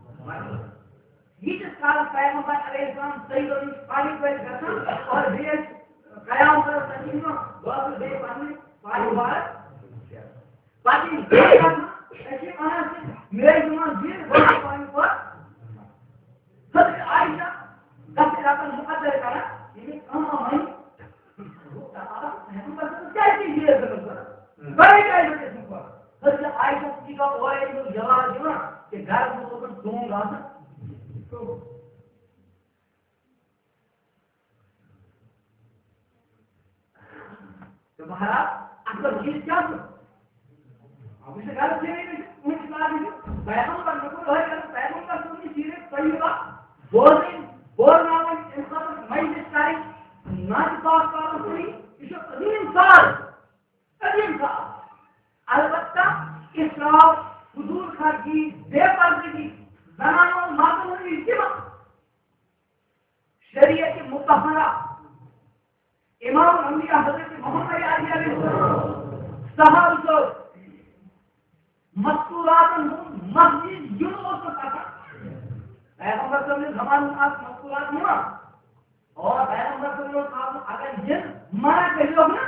یہ جس کال پیغمبر علیہ السلام صحیح اور پائے پہ گھر اور یہ قیام پر تجینا گورس دے پائے پائے وار باقی ایسی معنی سے میرے زمان دین گورس پائے پر حضرت عائشہ دس رقم مقدر کرا یہ کم آمائی بڑے کائے بڑے سنکھوا حضرت عائشہ کی کا اور ایک لوگ جواب دینا کہ گھر میں تو کچھ دوں گا تو مہاراج اصل چیز کیا تھا اب اسے گھر سے نہیں مجھ بات ہے پیغمبر نقول ہے کہ پیغمبر سنی چیزیں طیبہ بولیں بولنا ہے انسان مجلس کاری ناچ پاک کاروں سنی اس عظیم سال عظیم سال البتہ اسراف حضور خارجی بے پردگی زنانوں اور مردوں کی اتباع شریعت مطہرہ امام الانبیاء حضرت محمد علیہ السلام صحابہ مستورات مسجد یونیورسٹی کا پیغمبر صلی اللہ علیہ وسلم کا مستورات ہوا اور پیغمبر صلی اللہ علیہ وسلم اگر جن منع کریو نا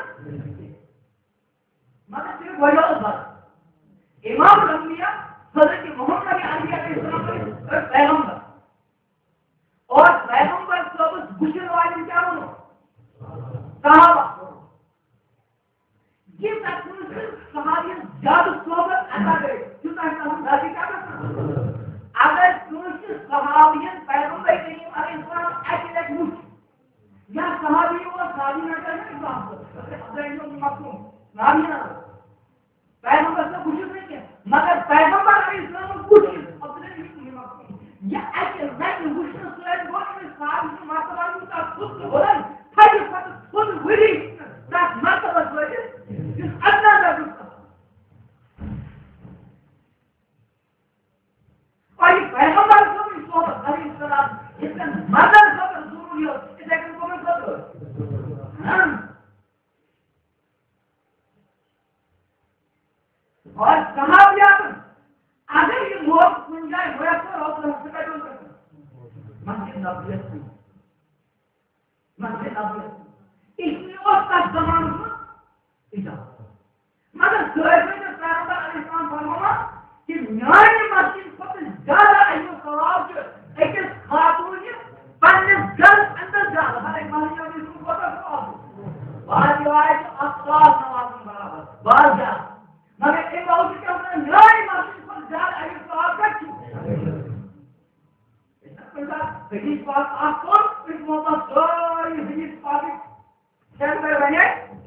مگر صرف وجہ بس امام الانبیاء حضرت محمد علیہ السلام کا پیغمبر اور پیغمبر صاحب گشن والے کیا بولو صحابہ یہ تکلیف صحابی زیادہ صحبت عطا کرے جو تاکہ ہم ذاتی کیا کرتے اگر کسی صحابین پیغمبر کریم علیہ السلام اکیلے مجھ یا صحابی اور صحابی نہ کرنے اسلام کو اگر ان کو مفہوم صحابی نہ پیغمبر سے کچھ نہیں کیا مگر پیغمبر علیہ السلام کو کچھ اپنے نہیں مفہوم یا اکیلے نہیں کچھ نہ سوائے بہت میں صحابی سے مرتبہ کا خود ہو رہا ہے تھائی خود وری that مرتبہ سوائے جس ادنا کا دوسرا اور یہ پیغمبر کو بھی صحبت علیہ السلام اس کا مدد خبر ضروری ہو اس ایک کو میں خبر اور صحابیات اگر یہ موت سن جائے میسر ہو تو ہم سے کٹو کرتے مسجد نبویت مسجد نبویت اس لیے اس کا زمان کو مگر سوئے سے پیغمبر علیہ السلام فرمایا کہ میانی مسجد کو زیادہ ایو ثواب جو ایک خاتون پنس گھر اندر جا رہا ہے ایک مہینے میں اس کو بتا ثواب بعض روایت افطار نماز برابر بعض جا مگر ایک بہت کیا ہوتا ہے میانی مسجد کو زیادہ ایو ثواب کا کیوں حدیث پاک آپ کو اس موقع سوری حدیث پاک چل رہے بنے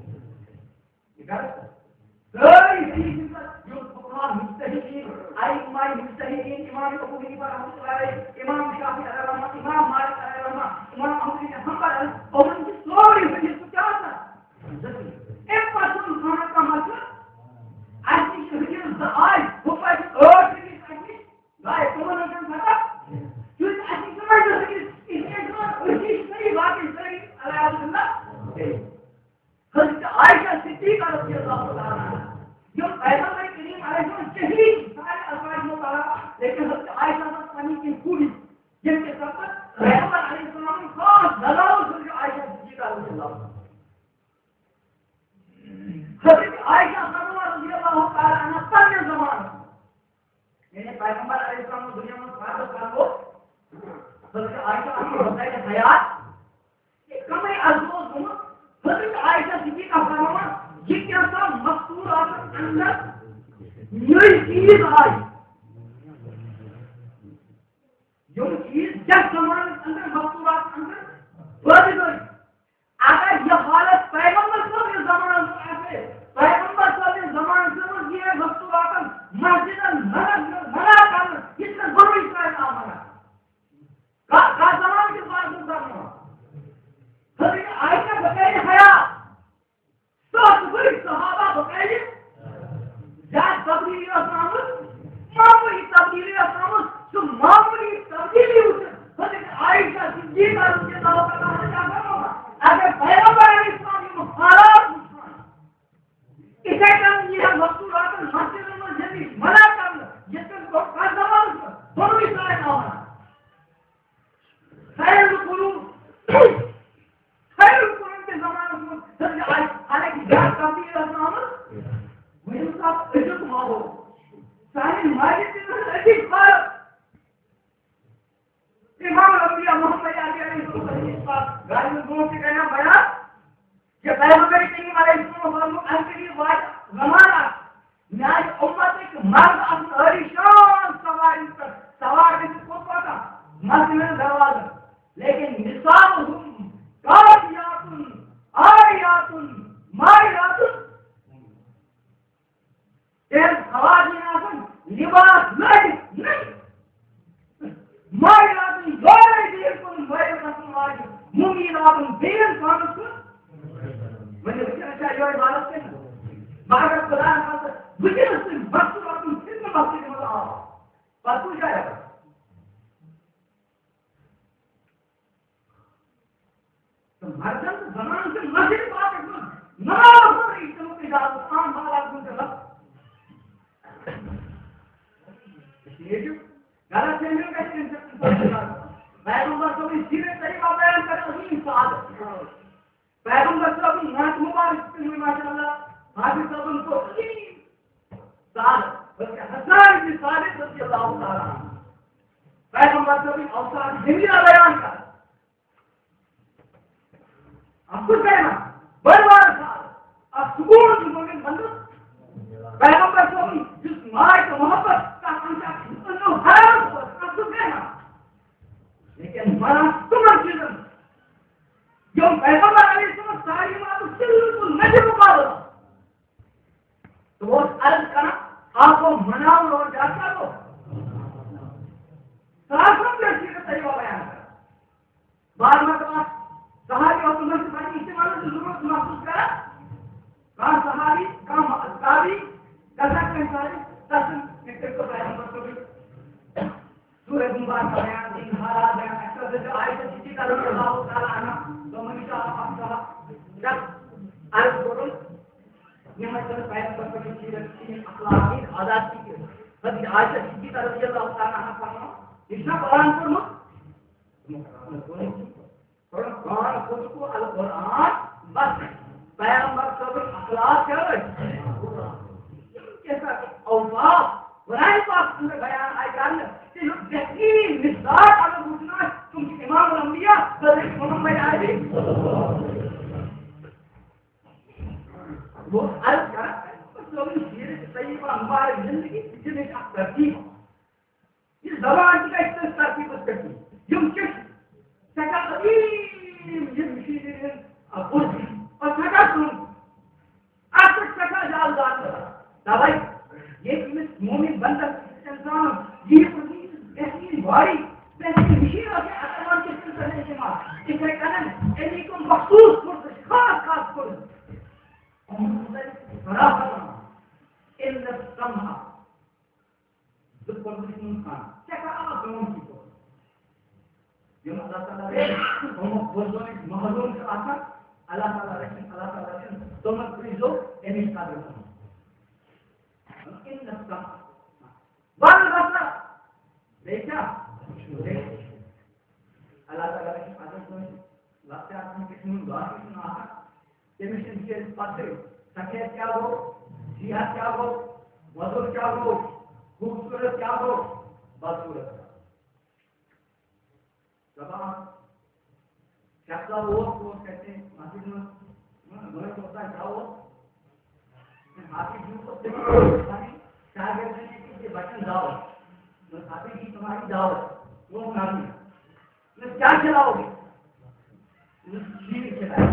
سوری حدیث جو فقہاء مجتہدین ائمہ مجتہدین امام ابو حنیفہ رحمۃ اللہ علیہ امام شافعی رحمۃ اللہ امام مالک رحمۃ اللہ امام احمد بن حنبل اور ان کی سوری حدیث کو کیا تھا ایک پرسن کھانا کا مطلب ایسی حدیث آئی وہ پر اور حدیث ایسی لائے تو وہ نہیں پتا کیوں ایسی سمجھ جو حدیث اس کے جو حدیث صحیح بات ہے صحیح علیہ اللہ حضرت عائشہ صدیقہ رضی اللہ تعالیٰ عنہ جو پیغمبر کریم علیہ السلام شہید سارے ازواج مطالعہ لیکن حضرت عائشہ کا پانی کی خوبی جن کے سب پیغمبر علیہ السلام نے خاص دلاؤ حضرت عائشہ صدیقہ رضی اللہ حضرت عائشہ رضی اللہ تعالیٰ عنہ پہلے زمان یعنی پیغمبر علیہ السلام نے دنیا میں سارے سال کو حضرت عائشہ کی بتائی حیات کہ کمی ازواج ہوں حضرت عائشہ صدیقہ فرمایا یہ کیا تھا مستورات اندر نئی چیز آئی جو چیز جب زمان اندر مستورات اندر بڑھ گئی اگر یہ حالت پیغمبر صلی اللہ علیہ زمان سے ایسے پیغمبر صلی اللہ علیہ زمان سے یہ مستورات مسجد منع کرنا اس میں ضروری شاید نہ منا کا زمان کے بعد کرنا حضرت عائشہ بقیر حیات سات بڑی صحابہ بقیر جات تبدیلی اسلام معمولی تبدیلی اسلام جو معمولی تبدیلی ہوتی حضرت عائشہ صدیقہ رضی اللہ تعالیٰ عنہ کیا کرنا اگر پیغمبر علیہ السلام کی مخالفت اسے کم یہ مستورات مسجد میں جنی منع کرنا جس کو کا زمان دونوں ہی سارے نہ ہونا خیر القلوب خیر القرآن کے زمانے میں حضرت عائشہ جات تبدیلی اسلام میرے ساتھ عزت مانگو ساری ماجد میں عزت خالق امام الانبیاء محمد علیہ السلام اس بات گاڑی میں دونوں سے کہنا بڑا کہ پیغمبر کریم علیہ السلام انکری واجب زمانہ نیاز امت ایک مرد اپنے عریشان سواری پر سوار کے کو پاتا مسجد میں دروازہ لیکن نصاب ہم قاضیاتن آیاتن مائراتن تیز سوار پتو جائے تو مردن زمان سے مسجد بات ہے نماز پڑھی تم کی ذات عام حالات میں غلط اس لیے جو غلط ہے نہیں کہ انسان پیغمبر کو بھی سیرے طریقہ بیان کر عظیم سعادت پیغمبر کو بھی نعت مبارک سے ہوئی ماشاءاللہ حافظ صاحب کو عظیم سعادت بلکہ حسان کی سعادت رضی اللہ تعالیٰ پیغمبر کو بھی اوصاف جمیلہ بیان کر اب کچھ کہنا بڑھ بار سعادت اب سکون کی مومن بندت پیغمبر کو بھی جس مائے کو محبت کا انجا انہوں حرام کو اب کچھ کہنا لیکن مانا تمہر چیزن جو پیغمبر علیہ السلام تعلیمات بالکل نہیں مقابلہ تو وہ عرض کرنا آپ کو مناؤ اور جاتا تو سلاسم کے چیزیں طریقہ بیان کرنا بار مرتبہ صحابی اور تمہر سے بڑی استعمال کی ضرورت محسوس کرا کہاں صحابی کہاں تابعی کسا کہنساری تسم نکتر کو پیغمبر کو بھی سورہ مبارکہ بیان دین حالات بیان اکثر سے جو آئے تھے جسی کا رضی اللہ تعالیٰ عنہ تو منی شاہ افضل جب عرض کرو نعمت سے پیغمبر کو بھی سیرت کی اخلاقی عادات کی حضرت عائشہ جسی کا رضی اللہ تعالیٰ عنہ فرما اتنا قرآن پر مت قرآن خود کو القرآن بس پیغمبر کو بھی اخلاق کیا ہے کیسا اوصاف قرآن پاک میں بیان آئے جانے کہ جو بہترین مصداق اگر پوچھنا ہے تم کی امام الانبیاء حضرت محمد علی وہ عرض کرا مسلم سیرت طیبہ مبارک زندگی جن ایک ترتیب یہ زبان کی ایک ترتیب اس کرتی یم چش سکا قدیم یم مشیدین ابوزی اور سکا سن آج تک سکا جال دار دوائی یہ مومن بندہ انسان یہ بہترین بھاری بہترین مشیر اور احتمال کے سلسلے اجتماع اس میں کہنا ہے ایک مخصوص فرصت خاص خاص فرصت خراب ان السمع ذکر مسلم خان چکا آپ لوگوں کی کو جو اللہ تعالیٰ نے ہم بزرگوں نے محلون سے آتا اللہ تعالیٰ رکھیں اللہ تعالیٰ رکھیں تو میں پریزو ایمیش کا دیتا ہوں ان السمع والبصر دیکھا اللہ تعالیٰ کی عادت میں لگتا ہے کہ کسی نے دعا کی سنا ہے کہ مشن کے پاسے سفید کیا ہو سیاہ کیا ہو مدر کیا ہو خوبصورت کیا ہو بدصورت زبان شخصا وہ کو کہتے ہیں مسجد میں بڑے ہوتا ہے کیا ہو حافظ جو کو دیکھیں شاگرد نے کہ یہ بچن دعوت تو حافظ کی تمہاری دعوت وہ نامی میں کیا کھلاؤ گے شیر کھلائے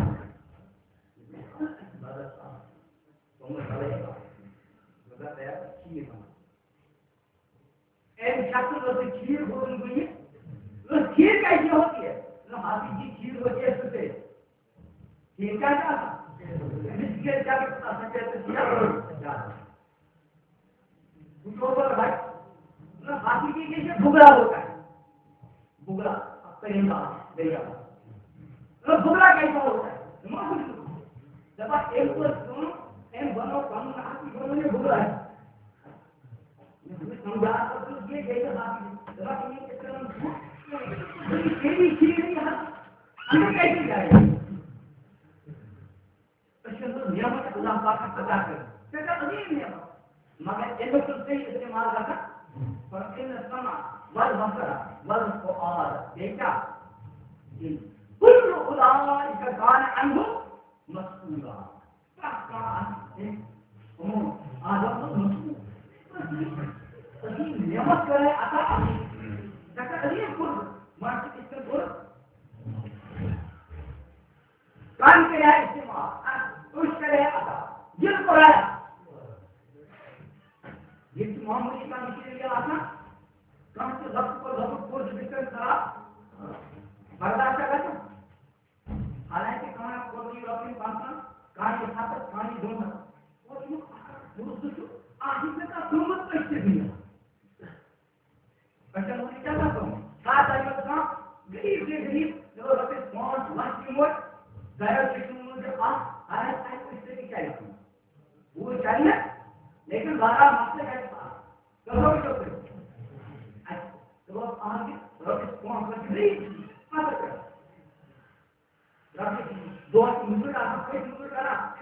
ایک شخص جو کھیر ہو رہی ہے وہ کھیر کیسی ہوتی ہے حافظ کی کھیر ہوتی ہے اس سے کھیر کیا تھا جس کے کیا کرتا سکے تو کیا بھائی ہاتھی کی جیسے بھگڑا ہوتا ہے بھگڑا پرندہ دریا بھگڑا کیسا ہوتا ہے جب ایک کو سنو این بنو قانون ہاتھی بنو یہ بھگڑا ہے سمجھا تو یہ کیسے ہاتھی جب یہ کس طرح تیری چیز نہیں ہے ہمیں کیسے جائے گا نعمت اللہ پاک کا ادا کر کیا عظیم نعمت مگر ان کو سے استعمال کرنا پر ان السمع والبصر والفؤاد دیکھا كل اولئك كان عنه مسؤولا كان هم آدم مسؤول عظیم نعمت کرے عطا تک عظیم پر مارکت اس کے پر کان کے استعمال اس کرے عطا جن کو ہے یہ معمولی کا نکل گیا آتا کہاں سے لفظ پر لفظ کو ذکر کرا برداشت کرتا حالانکہ کہاں کوئی اپنی پانسان کہاں یہ حاصل کہاں یہ دونوں اور یہ درست آہی سے کا دونت کشتے بھی ہے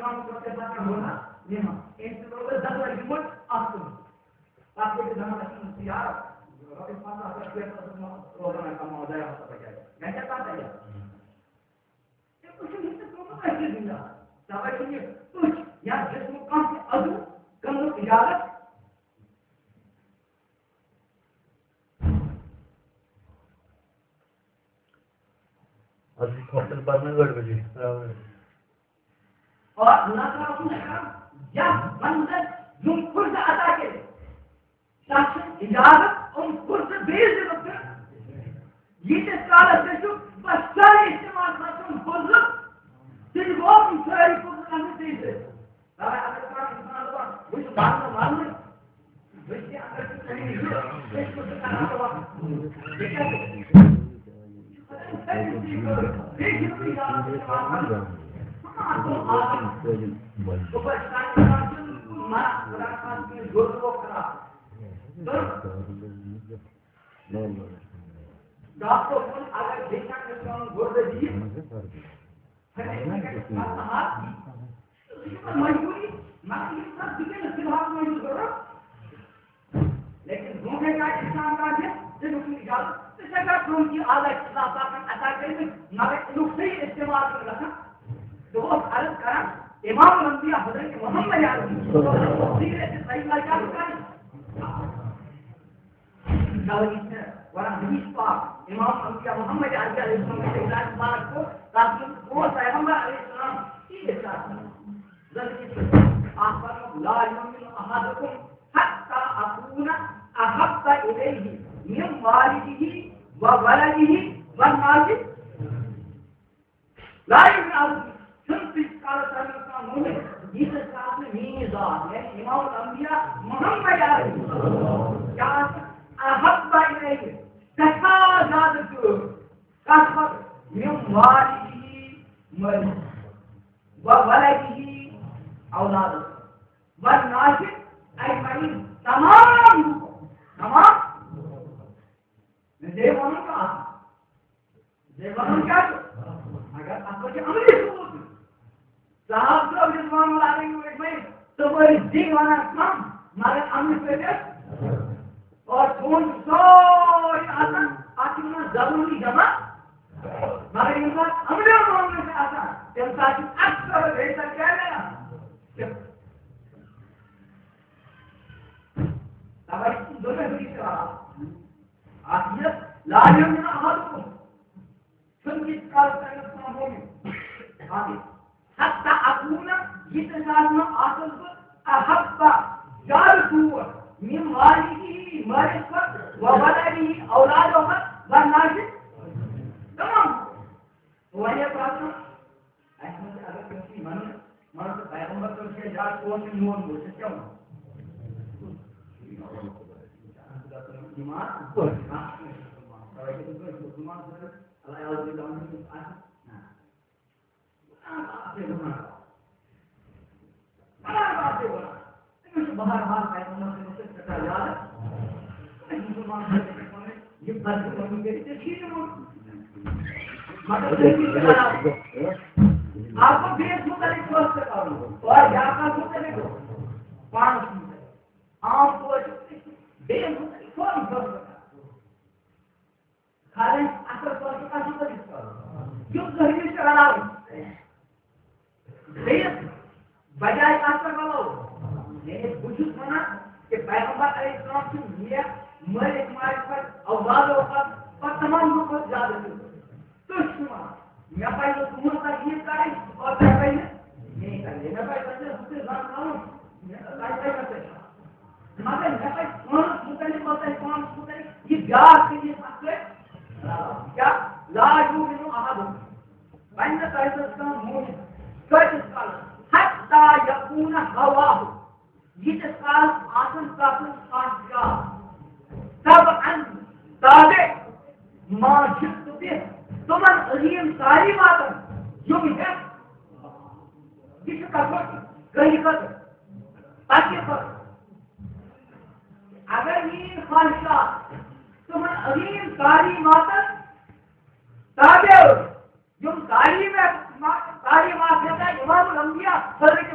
تمام کو کے ساتھ ہونا یہ ہم ان سے لوگ دس لڑکی مول آپ کو آپ کے زمان میں یار روز پانچ ہزار روپے روزانہ کما جائے ہوتا ہے میں کیا کہتا ہے یہ کچھ نہیں تو کم کیسے دیا دعوی یہ کچھ یا جس مقام سے ادو کم اجازت ابھی ہوٹل پر میں گڑ بجے اور اللہ تعالیٰ نے کہا یا بندر جو خود عطا کے شخص اجازت ان خود بیز دے وقت یہ جس کالا سے جو بس سارے استعمال کرتے ہیں خود تین وہ بھی ساری خود کرنے دیز ہے اگر اگر کام انسان ہوگا وہ جو ماننا ماننا وہ اس کے اندر سے کہیں نہیں اس کو سے کرنا ہوگا یہ کیا ہے دیکھیں تو اجازت استعمال کرنا لیکن دوسرے کا انسان کا ہے جن کی اجازت اس جگہ پر ان کی عادت عطا کریں مگر صحیح استعمال کر رکھا تو وہ عرض کرا امام الانبیاء حضرت محمد علیہ سیرت طریقہ کیا بتائیں نویس ورا حدیث پاک امام الانبیاء محمد علیہ السلام کے اعلان مبارک کو تاکہ وہ پیغمبر علیہ السلام کی اطاعت ذلك آخر لا يؤمن احدكم حتى اكون احب اليه من والده وولده والناس لا يؤمن سنتیس کال سالوں کا مومن جس ساتھ میزان یعنی امام الانبیاء محمد علیہ السلام کیا احب الیہ کتا زیادہ کو کثرت من والده مل و ولده اولاد والناس اجمعین تمام تمام دیوانوں کا دیوانوں کیا اگر آپ کو عملی ثبوت صاحب جو رضوان اللہ علیہ وسلم تو وہ دیوانہ کم مگر عمل پہ دے اور کون سوری آتا آتنا ضروری جمع مگر انسان عملی معاملے سے آتا جب ساتھ اکثر بہتر کیا گیا تباری دونوں حدیث سے رہا آخیت لا یمن احدکم سنجد کال سنجد مومن آگے حتی اکونا جتنا آسل پر احبا جارتو من والدی مرسفت و ولدی اولاد وقت ورناشد تمام وہی پراتنا ایسا سے اگر کسی من من سے پیغمبر کر کے جات کون سے مون بول سے کیا ہونا ایمان اللہ یاد بھی دامن کی آتا آپ سے بنا آپ سے بنا لیکن باہر حال پیغمبر سے مجھے کتا یاد ہے مسلمان سے یہ فرض کرنے کے لیے ٹھیک ہے مطلب آپ کو بیس مختلف وقت کروں اور یا کا مختلف پانچ مختلف عام طور بیس مختلف فوری وقت خالی اثر پر کا مختلف جو ضروری سے علاوہ بیس بجائے اثر والا یہ وجود ہونا کہ پیغمبر علیہ السلام کی یہ ملک معرفت اولاد وقت پر تمام لوگ کو زیادہ تھی تو شما میں پہلے تمہیں تجیب کریں اور پہلے نہیں کریں میں پہلے دوسرے زان کروں میں پہلے کرتے مگر میں پہلے کون مختلف ہوتا ہے کون مختلف یہ بیاس کے لیے سکتے کیا لا یؤمن احدکم بین قیدستان مومن قیدستان حتی یکون ہواہ یہ جسال آسن قاسم خانشا تب ان تابع ما جد به تمن عظیم ساری باتن جو بھی ہے جس کا فرق کہیں قدر تاکہ فرق اگر یہ خواہشات تمن عظیم ساری باتن تابع جو تعلیم ہے تعلیم آتا ہے امام الانبیاء حضرت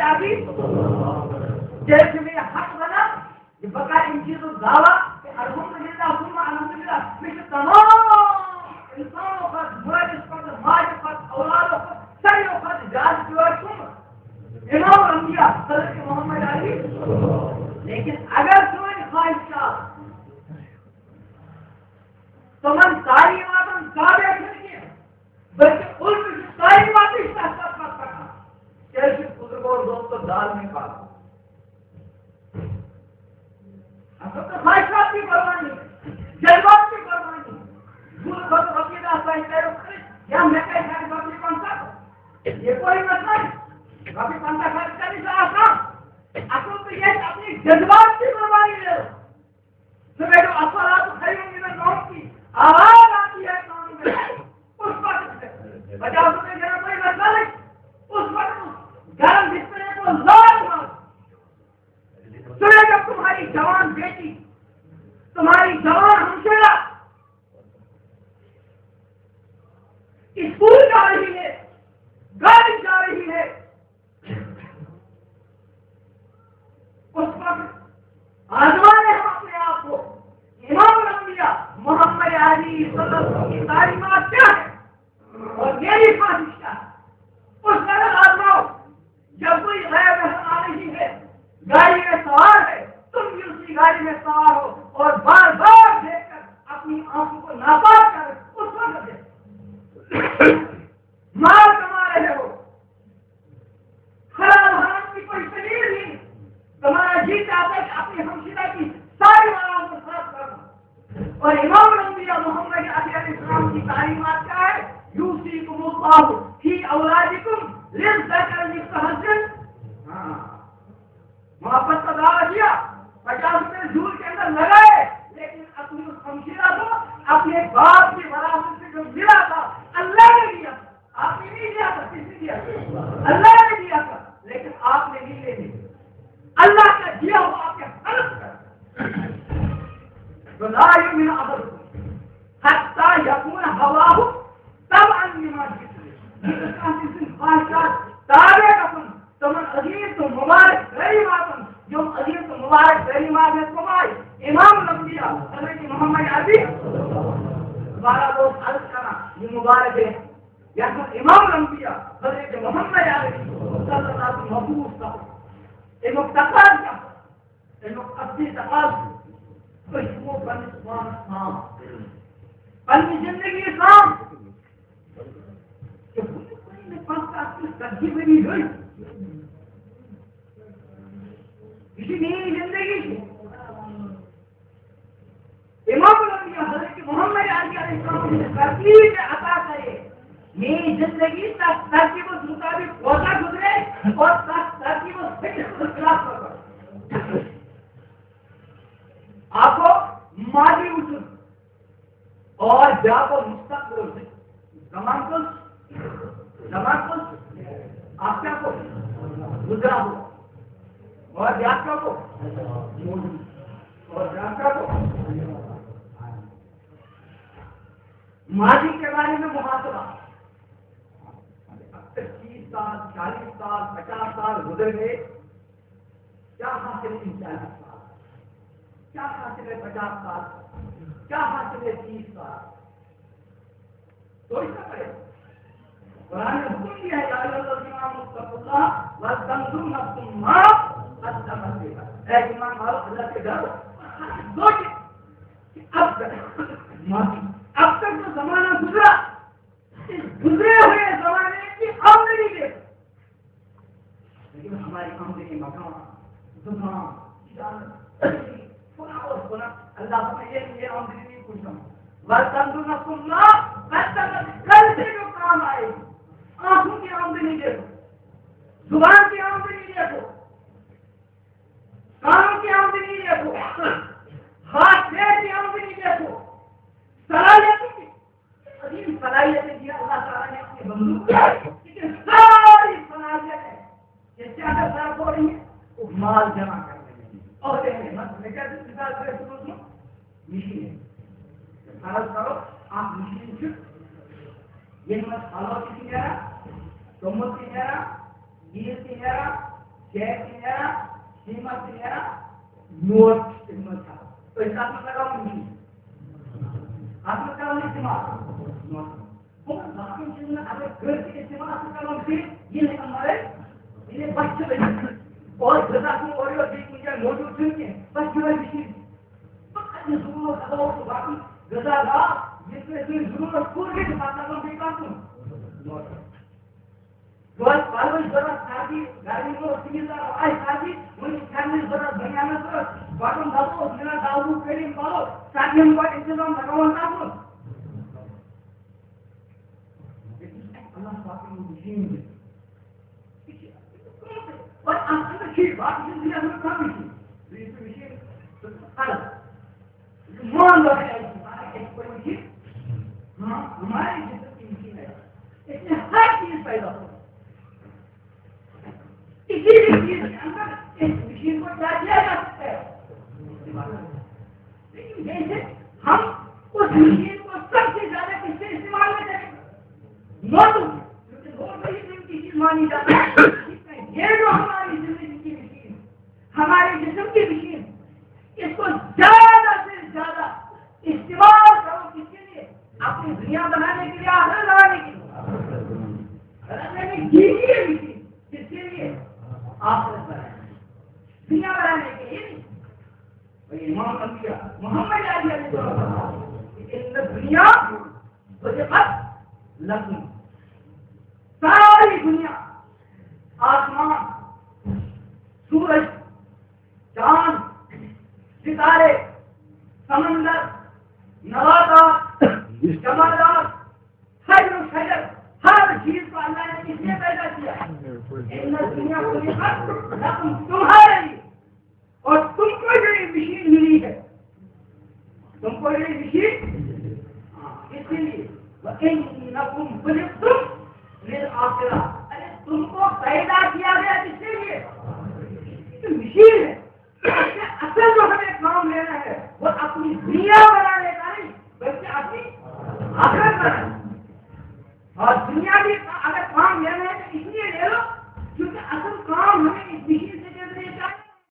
عربی جیسے میں حق بنا یہ بقا ان چیزوں دعویٰ کہ الحمدللہ ثم الحمدللہ مثل تمام انسانوں کا مرد پر ماج پر اولادوں پر سائیوں پر جاز کی اور تم امام الانبیاء حضرت محمد علی. لیکن اگر تمہیں خواہشات تمہیں تعلیمات تابع نہیں ہے بلکہ ان تعلیمات اس کا سب مت کرنا کیسے بزرگوں اور دوستوں دال میں کھاتا اصل تو خواہشات کی قربانی جذبات کی قربانی بھول خود عقیدہ فیصلہ یا میں کہیں ساری بات نہیں پہنچا یہ کوئی مسئلہ نہیں کبھی پنتا خرچ کرنے سے آسان اصل تو یہ اپنی جذبات کی قربانی لے لو صبح جو اصلات خیروں میں نوم کی آواز آتی ہے کام میں اس وقت پچاس روپئے دینا کوئی مسئلہ نہیں اس وقت گرم بسترے کو لوٹ مار صبح جب تمہاری جوان بیٹی تمہاری جوان ہمشیرہ اسکول جا رہی ہے گاڑی جا رہی ہے اس وقت آزمانے ہم اپنے آپ کو امام الانبیاء محمد علی صلی اللہ علیہ وسلم کی تعلیمات کیا ہے اور میری خواہش کیا ہے اس طرح آزماؤ جب کوئی غیر رحم آ رہی ہے گاڑی میں سوار ہے تم بھی اسی گاڑی میں سوار ہو اور بار بار دیکھ کر اپنی آنکھوں کو ناپاک کر اس وقت دیکھ مال کما رہے ہو حرام حرام کی کوئی دلیل نہیں تمہارا جی چاہتا ہے کہ اپنی ہمشیرہ کی ساری مالوں کو صاف کرنا اور امام الانبیاء محمد علی علیہ السلام کی تعلیمات کیا ہے یوصیکم اللہ فی اولادکم للذکر مثل حظ ہاں محبت کا دعویٰ کیا پچاس روپئے جھول کے اندر لگائے لیکن اپنی اس ہمشیرہ کو اپنے باپ کی وراثت سے جو ملا تھا اللہ نے دیا تھا آپ نے نہیں دیا تھا کس نے دیا تھا اللہ نے دیا تھا لیکن آپ نے نہیں لے لی اللہ کا دیا ہوا آپ کے خلق کر تو لا یؤمن احدکم حتی یکون ہواہ تبعا لما جئت به اس کا جسم خواہشات تابع کن تمن عظیم تو مبارک غریبات جو عظیم تو مبارک غریبات ہے تمہاری امام الانبیاء حضرت محمد عربی دوبارہ دوست عرض کرنا یہ مبارک ہے یا امام الانبیاء حضرت محمد عربی صلی اللہ علیہ وسلم مبعوث تھا انہوں تقاض کا انہوں اپنی تقاض تو اس کو بنسوان کام اپنی زندگی کام کہ کوئی نے پاس کا اپنی ترجیح میں نہیں ہوئی کسی نئی زندگی کی امام الانبیاء حضرت محمد علیہ السلام نے ترتیب عطا کرے نئی زندگی کا ترتیب اس مطابق روزہ گزرے اور ترتیب اس فکر اس خلاف کر آپ کو ماضی اصول اور جا کو مستقبل زمان کو زمان کو آپ کیا کو گزرا ہو اور جاتا کو اور جاتا کو ماضی کے بارے میں محاسبہ اب تک تیس سال چالیس سال پچاس سال گزر گئے کیا حاصل ہے چالیس سال کیا حاصل ہے پچاس سال کیا حاصل ہے تیس سال سوچنا پڑے قرآن نے حکم دیا ہے یا الذین آمنوا اتقوا اللہ ولتنظر نفس ما قدمت لغد اے ایمان والو اللہ سے ڈرو سوچیں اب تک ماضی اب تک جو زمانہ گزرا اس گزرے ہوئے زمانے کی آمدنی دیکھ لیکن ہماری آمدنی مکان دکان سنا اور سنا اللہ کو یہ یہ آمدنی نہیں پوچھتا ولتنظر نفس ما قدمت کل سے جو کام آئے آنکھوں کی آمدنی دیکھو زبان کی آمدنی دیکھو کانوں کی آمدنی دیکھو ہاتھ پیر کی آمدنی دیکھو صلاحیتوں کی عظیم صلاحیتیں دیا اللہ تعالیٰ نے اپنے بندوں کو لیکن ساری صلاحیتیں یہ کیا کر ہو رہی ہیں وہ مال جمع کرنے میں اور دیکھیں میں کیا مثال سے سمجھ لوں مشین ہے فرض کرو آپ مشین سے یہ مت ہلو کی نیرا تومت کی نیرا گیر کی نیرا شیخ قیمت نوٹ خدمت تھا تو اس آپ میں لگاؤں نہیں آپ میں کرو استعمال نوٹ باقی چیزوں میں اگر گھر کے استعمال سے کرو پھر یہ نہیں ہمارے انہیں بچے بچے اور غذا کی اور دیکھ مجھے موجود سن کے بچے بچے یہ ضرورت اداؤ تو باقی غذا کا یہ تو ضرورت پوری کے ساتھ کروں بھی کام تم Buat kalau berat tadi dari itu kita ay tadi mencari berat banyak berat. Baru tahu kita tahu kali kalau tadi buat itu dalam kawan tahu. Allah pakai di sini. Buat apa sih? Buat itu dia berkami sih. Itu sih. Kalau semua orang yang ada ekspresi, हाँ हमारे जितने चीजें हैं, इसमें हर चीज पैदा हो किसी भी चीज के अंदर इस मशीन को क्या किया जा सकता है लेकिन जैसे हम उस मशीन को सबसे ज्यादा किससे इस्तेमाल में करें नोटों क्योंकि नोट ही दिन की चीज मानी जाती है ये जो हमारी जिंदगी की मशीन हमारे जिस्म की मशीन इसको ज्यादा से ज्यादा इस्तेमाल करो किसके लिए अपनी दुनिया बनाने के लिए आखिर लगाने के लिए मशीन किसके लिए آخرت بنانے دنیا بنانے کے لیے نہیں امام انبیاء محمد علیہ السلام ان دنیا خلقت لکم ساری دنیا آسمان سورج چاند ستارے سمندر نباتات جمادات حجر و شجر ہر چیز کو اللہ نے کس نے پیدا کیا ان دنیا کو لکم تمہارے لیے اور تم کو جو یہ مشین ملی ہے تم کو یہ مشین اس کے لیے وَإِنَّكُمْ خُلِقْتُمْ لِلْآخِرَةِ ارے تم کو